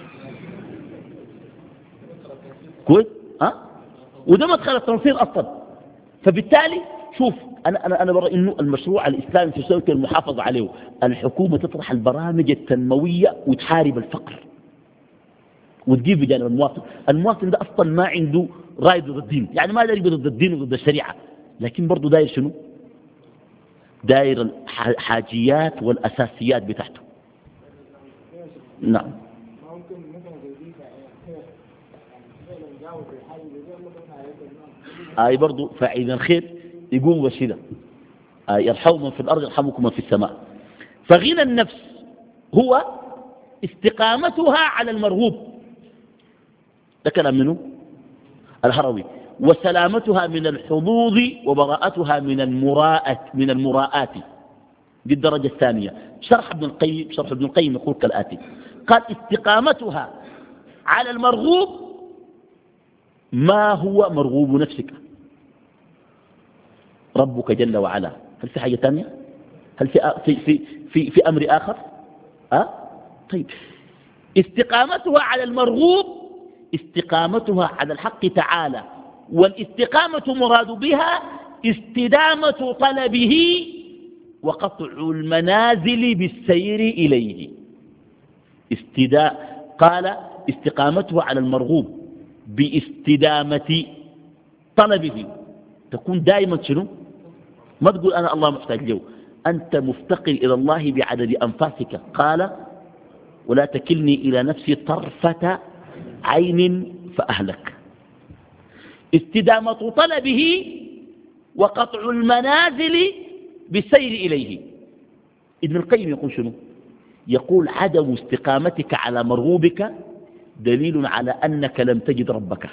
كويس. ها؟ وده مدخل التنصير أصلا. فبالتالي شوف أنا, أنا, أنا برى إنه المشروع الإسلامي في سوية المحافظة عليه الحكومة تطرح البرامج التنموية وتحارب الفقر وتجيب بجانب المواطن. المواطن ده أصلا ما عنده راي ضد الدين، يعني ما داير ضد الدين وضد الشريعة، لكن برضه داير شنو؟ داير الحاجيات والأساسيات بتاعته. نعم. آي برضو فاعل الخير يقوم وشيدا. آي يرحم من في الأرض يرحمكم من في السماء. فغنى النفس هو استقامتها على المرغوب، ده كلام منه الهروي، وسلامتها من الحظوظ وبراءتها من المراءة من المراءات. دي الدرجة الثانية. شرح ابن القيم شرح ابن القيم يقول كالآتي: قال استقامتها على المرغوب ما هو مرغوب نفسك ربك جل وعلا. هل في حاجة ثانية؟ هل في في في في, في أمر آخر؟ أه؟ طيب استقامتها على المرغوب استقامتها على الحق تعالى، والاستقامة مراد بها استدامة طلبه وقطع المنازل بالسير إليه. استداء قال استقامتها على المرغوب باستدامة طلبه، تكون دائما شنو؟ ما تقول أنا الله محتاج له، أنت مفتقر إلى الله بعدد أنفاسك. قال ولا تكلني إلى نفسي طرفة عين فأهلك. استدامة طلبه وقطع المنازل بالسير إليه. ابن القيم يقول شنو؟ يقول عدم استقامتك على مرغوبك دليل على أنك لم تجد ربك.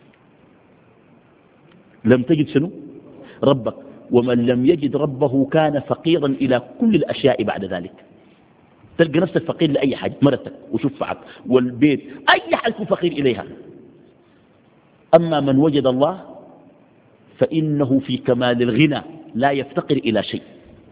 لم تجد شنو؟ ربك. ومن لم يجد ربه كان فقيرا إلى كل الأشياء بعد ذلك. تلقى نفسك فقير لأي حاجة، مرتك وشفعك والبيت، أي حاجة تكون فقير إليها. أما من وجد الله فإنه في كمال الغنى لا يفتقر إلى شيء.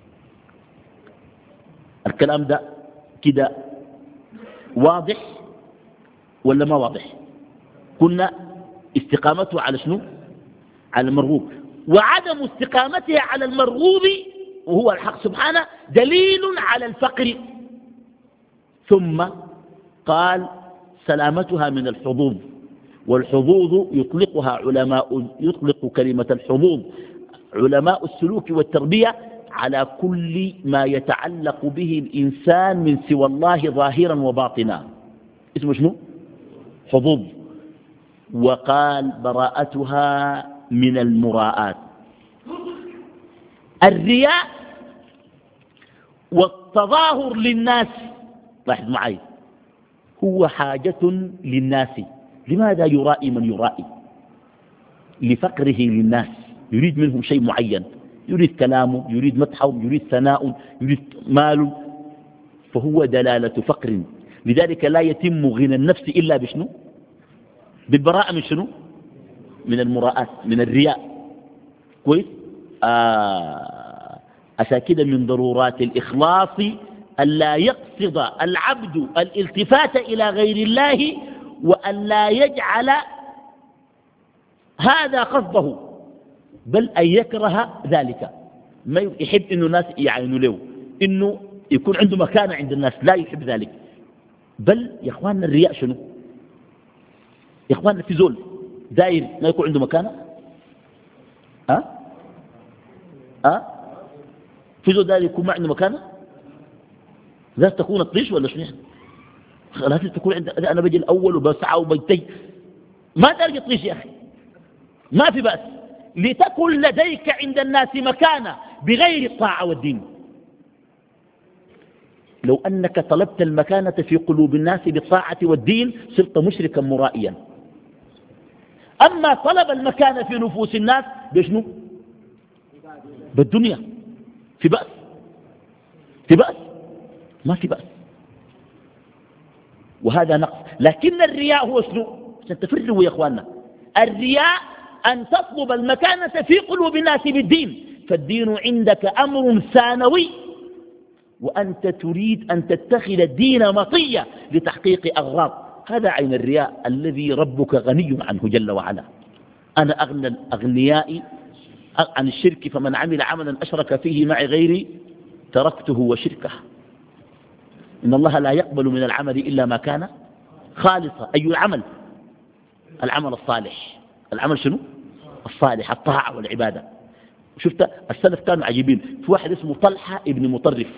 الكلام ده كده واضح ولا ما واضح؟ كنا استقامته على شنو؟ على المرغوب، وعدم استقامتها على المرغوب وهو الحق سبحانه دليل على الفقر. ثم قال سلامتها من الحظوظ، والحظوظ يطلقها علماء يطلق كلمة الحظوظ علماء السلوك والتربية على كل ما يتعلق به الإنسان من سوى الله ظاهرا وباطنا، اسمه شنو؟ حظوظ. وقال براءتها من المراءات. الرياء والتظاهر للناس، لاحظ معي، هو حاجة للناس. لماذا يرائي من يرائي؟ لفقره للناس، يريد منهم شيء معين، يريد كلامه، يريد مدحهم، يريد ثناء، يريد مال، فهو دلالة فقر. لذلك لا يتم غنى النفس إلا بشنو؟ بالبراءة من شنو؟ من المراءات، من الرياء. كويس. آه عشان كده من ضرورات الإخلاص ألا يقصد العبد الالتفات إلى غير الله، وأن لا يجعل هذا قصده، بل أن يكره ذلك. ما يحب إنه الناس يعينوا له، إنه يكون عنده مكانة عند الناس، لا يحب ذلك. بل يا إخواننا الرياء شنو؟ يا إخواننا في زول داير ما يكون عنده مكانة؟ ها؟ ها؟ في زول داير يكون ما عنده مكانة؟ لا تكون الطيش ولا شنو؟ لازم تكون عند أنا بجي الأول وبسعى وبجتي، ما داير يطيش يا أخي، ما في بأس، لتكن لديك عند الناس مكانة بغير الطاعة والدين. لو أنك طلبت المكانة في قلوب الناس بالطاعة والدين صرت مشركا مرائيا. أما طلب المكانة في نفوس الناس بشنو؟ بالدنيا في بأس، في بأس، ما في بأس، وهذا نقص. لكن الرياء هو شنو؟ عشان تفرقوا يا اخواننا، الرياء أن تطلب المكانة في قلوب الناس بالدين، فالدين عندك أمر ثانوي، وأنت تريد أن تتخذ الدين مطية لتحقيق أغراض. هذا عين الرياء الذي ربك غني عنه جل وعلا. أنا أغنى الأغنياء عن الشرك، فمن عمل عملا أشرك فيه معي غيري تركته وشركه. إن الله لا يقبل من العمل إلا ما كان خالصا. أي العمل؟ العمل الصالح. العمل شنو؟ الصالح، الطاعة والعبادة. شفت السلف كانوا عجيبين. في واحد اسمه طلحة ابن مطرف،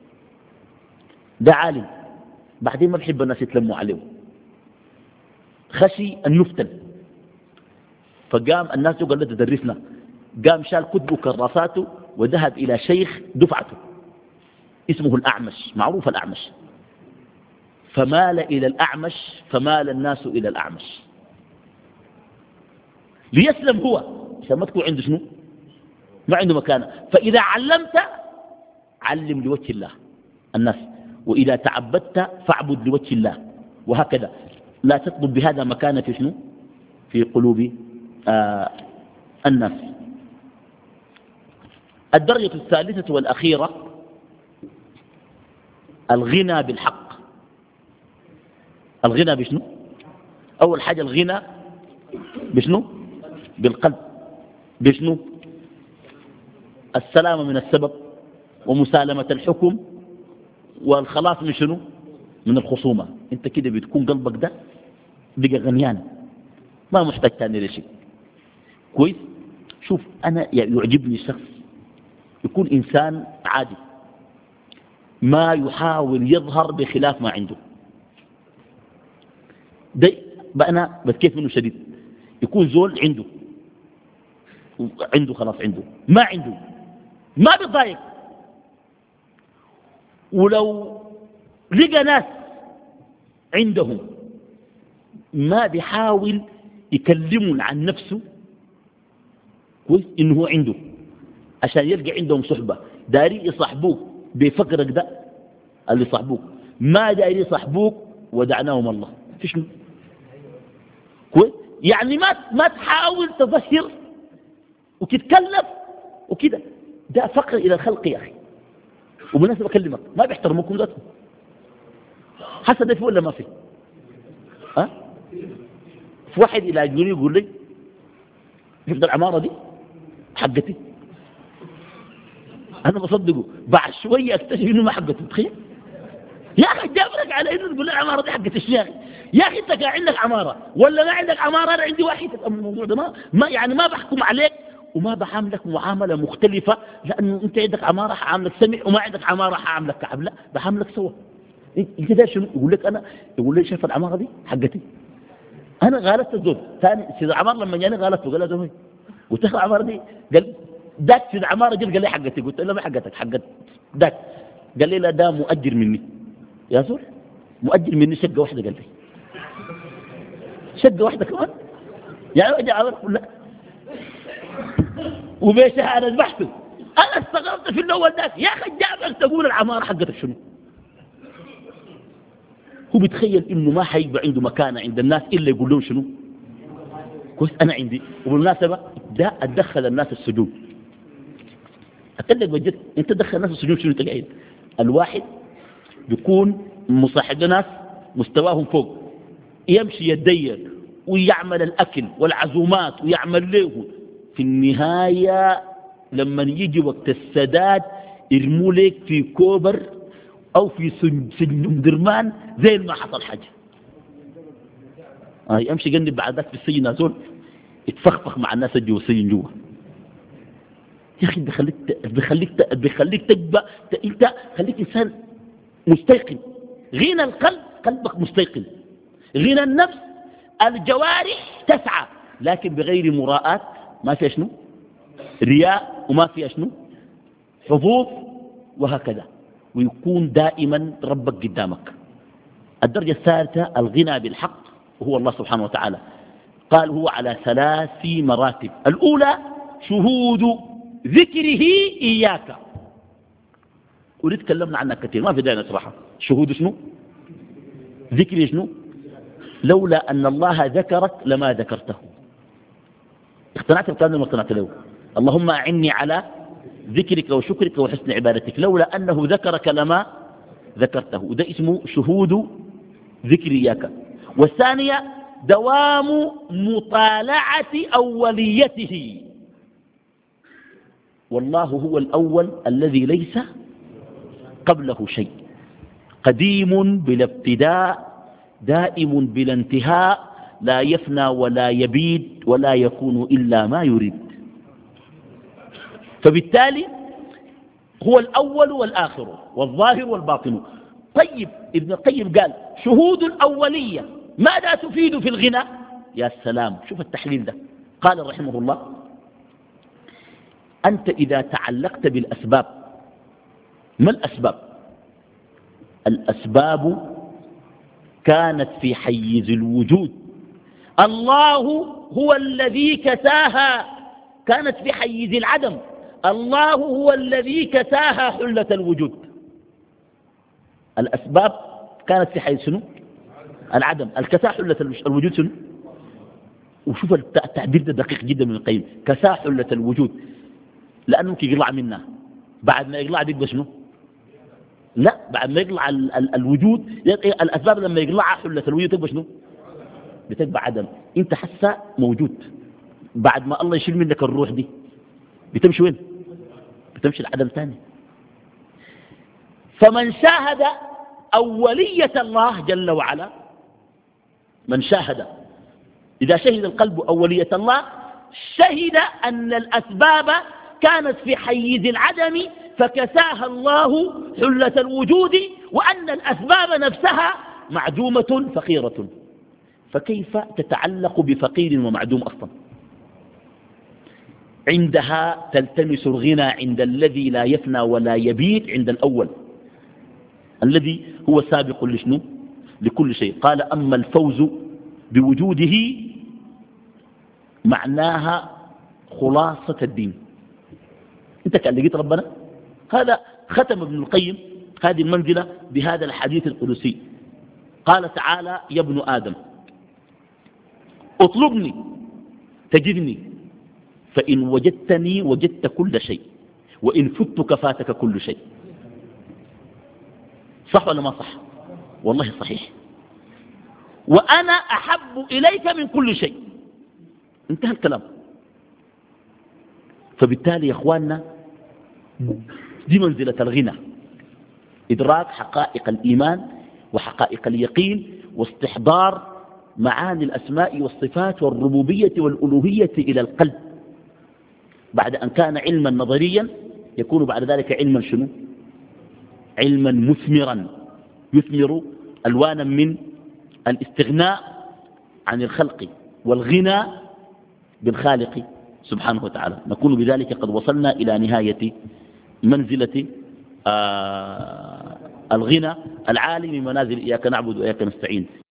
ده عالم، بعدين ما بحب الناس يتلموا عليه، خشي أن يفتن، فقام الناس قال له تدرسنا، قام شال كتبه كراساته وذهب إلى شيخ دفعته اسمه الأعمش، معروف الأعمش، فمال إلى الأعمش، فمال الناس إلى الأعمش ليسلم هو، عشان ما تكون عنده شنو؟ ما عنده مكانه. فإذا علمت علم لوجه الله الناس، وإذا تعبدت فاعبد لوجه الله، وهكذا. لا تطلب بهذا مكانة في شنو؟ في قلوب آه الناس. الدرجة الثالثة والأخيرة الغنى بالحق. الغنى بشنو؟ أول حاجة الغنى بشنو؟ بالقلب. بشنو؟ السلامة من السبب، ومسالمة الحكم، والخلاص من شنو؟ من الخصومة. انت كده بتكون قلبك ده بقى غنيان، ما محتاج تاني لشيء. كويس؟ شوف أنا يعجبني شخص يكون إنسان عادي، ما يحاول يظهر بخلاف ما عنده. ده بقى أنا بتكيف منه شديد. يكون زول عنده عنده خلاص، عنده ما عنده ما بيتضايق، ولو لقى ناس عندهم ما بيحاول يكلمون عن نفسه كويس إنه هو عنده، عشان يلقى عندهم صحبة. داري يصاحبوك بفقرك ده اللي صاحبوك، ما داري يصاحبوك ودعناهم الله. فيش كويس؟ يعني ما ما تحاول تظهر وتتكلم وكده، ده فقر إلى الخلق يا أخي. وبالناس بكلمك ما بيحترموكم ذاتهم. حسد ده في ولا ما في؟ ها؟ في واحد إلى أجلوني يقول لي شفت العمارة دي حقتي، أنا بصدقه، بعد شوية أكتشف إنه ما حقتي. تخيل يا أخي، جابرك على إنه تقول لي العمارة دي حقتي. يا أخي يا أخي أنت كان عندك عمارة ولا ما عندك عمارة؟ أنا عندي واحد. الموضوع ده ما, ما يعني ما بحكم عليك وما بعاملك معاملة مختلفة، لأنه أنت عندك عمارة حعاملك سمع، وما عندك عمارة حعاملك كعب. لا، بعاملك سوا. انت ده شنو؟ يقول لك انا، يقول لي شايف العماره دي حقتي. انا غالبت الزول ثاني سيد عمار لما جاني غالبته، قال له زوي قلت له العماره دي، قال داك سيد عماره جل قال لي حقتي. قلت له ما حقتك، حقت داك. قال لي لا، ده مؤجر مني يا زول، مؤجر مني شقه واحده. قال لي شقه واحده كمان، يعني اجي عمار لا وبشهاده بحثه. انا استغربت في الاول ذاك، يا اخي جابك تقول العماره حقتك شنو؟ هو بيتخيل انه ما حيبقى عنده مكانه عند الناس الا يقول لهم شنو؟ كويس انا عندي. وبالمناسبه ده ادخل الناس السجون. اكلمك بجد، انت تدخل الناس السجون شنو؟ تقعد الواحد بيكون مصاحب لناس مستواهم فوق، يمشي يتدين ويعمل الاكل والعزومات ويعمل له، في النهايه لما يجي وقت السداد يرموا لك في كوبر أو في سجن درمان زي ما حصل حاجة. آه يمشي جنب بعدك في السجن هذول يتفخفخ مع الناس اللي جوا السجن جوا. يا أخي بيخليك بيخليك بيخليك تبقى أنت، خليك إنسان مستيقن. غنى القلب قلبك مستيقن، غنى النفس الجوارح تسعى، لكن بغير مراءات، ما فيها شنو؟ رياء، وما فيها شنو؟ حظوظ، وهكذا. ويكون دائما ربك قدامك. الدرجة الثالثة الغنى بالحق، وهو الله سبحانه وتعالى. قال هو على ثلاث مراتب. الأولى شهود ذكره إياك. وريد تكلمنا عنها كثير ما في داعي نشرحها. شهود شنو؟ ذكري شنو؟ لولا أن الله ذكرك لما ذكرته. اقتنعت بكلام ما اقتنعت له. اللهم أعني على ذكرك وشكرك وحسن عبادتك، لولا أنه ذكرك لما ذكرته. وده اسمه شهود ذكر إياك. والثانية دوام مطالعة أوليته. والله هو الأول الذي ليس قبله شيء، قديم بلا ابتداء، دائم بلا انتهاء، لا يفنى ولا يبيد ولا يكون إلا ما يريد. فبالتالي هو الأول والآخر والظاهر والباطن. طيب ابن القيم قال شهود الأولية ماذا تفيد في الغنى؟ يا سلام، شوف التحليل ده. قال رحمه الله أنت إذا تعلقت بالأسباب. ما الأسباب؟ الأسباب كانت في حيز الوجود، الله هو الذي كساها. كانت في حيز العدم، الله هو الذي كساها حلة الوجود. الأسباب كانت في حيز شنو؟ العدم. الكساء حلة الوجود شنو؟ وشوف التعبير ده دقيق جدا من القيم. كساء حلة الوجود لأنه ممكن يقلع منها، بعد ما يقلع بيبقى شنو؟ لا، بعد ما يقلع ال ال الوجود، الأسباب لما يقلعها حلة الوجود تبقى شنو؟ بتبقى عدم. انت حسا موجود، بعد ما الله يشيل منك الروح دي بتمشي وين؟ بتمشي العدم ثاني. فمن شاهد أولية الله جل وعلا، من شاهد، إذا شهد القلب أولية الله شهد أن الأسباب كانت في حيز العدم فكساها الله حلة الوجود، وأن الأسباب نفسها معدومة فقيرة. فكيف تتعلق بفقير ومعدوم أصلا؟ عندها تلتمس الغنى عند الذي لا يفنى ولا يبيد، عند الأول الذي هو سابق لشنو؟ لكل شيء. قال أما الفوز بوجوده معناها خلاصة الدين. انت كان لقيت ربنا. هذا ختم ابن القيم هذه المنزلة بهذا الحديث القدسي. قال تعالى يا ابن آدم اطلبني تجدني، فإن وجدتني وجدت كل شيء، وإن فتك فاتك كل شيء. صح ولا ما صح؟ والله صحيح. وأنا أحب إليك من كل شيء. انتهى الكلام. فبالتالي يا أخواننا دي منزلة الغنى، إدراك حقائق الإيمان وحقائق اليقين واستحضار معاني الأسماء والصفات والربوبية والألوهية إلى القلب. بعد أن كان علما نظريا يكون بعد ذلك علما شنو؟ علما مثمرا، يثمر ألوانا من الاستغناء عن الخلق والغنى بالخالق سبحانه وتعالى. نكون بذلك قد وصلنا إلى نهاية منزلة آه الغنى العالي من منازل إياك نعبد وإياك نستعين.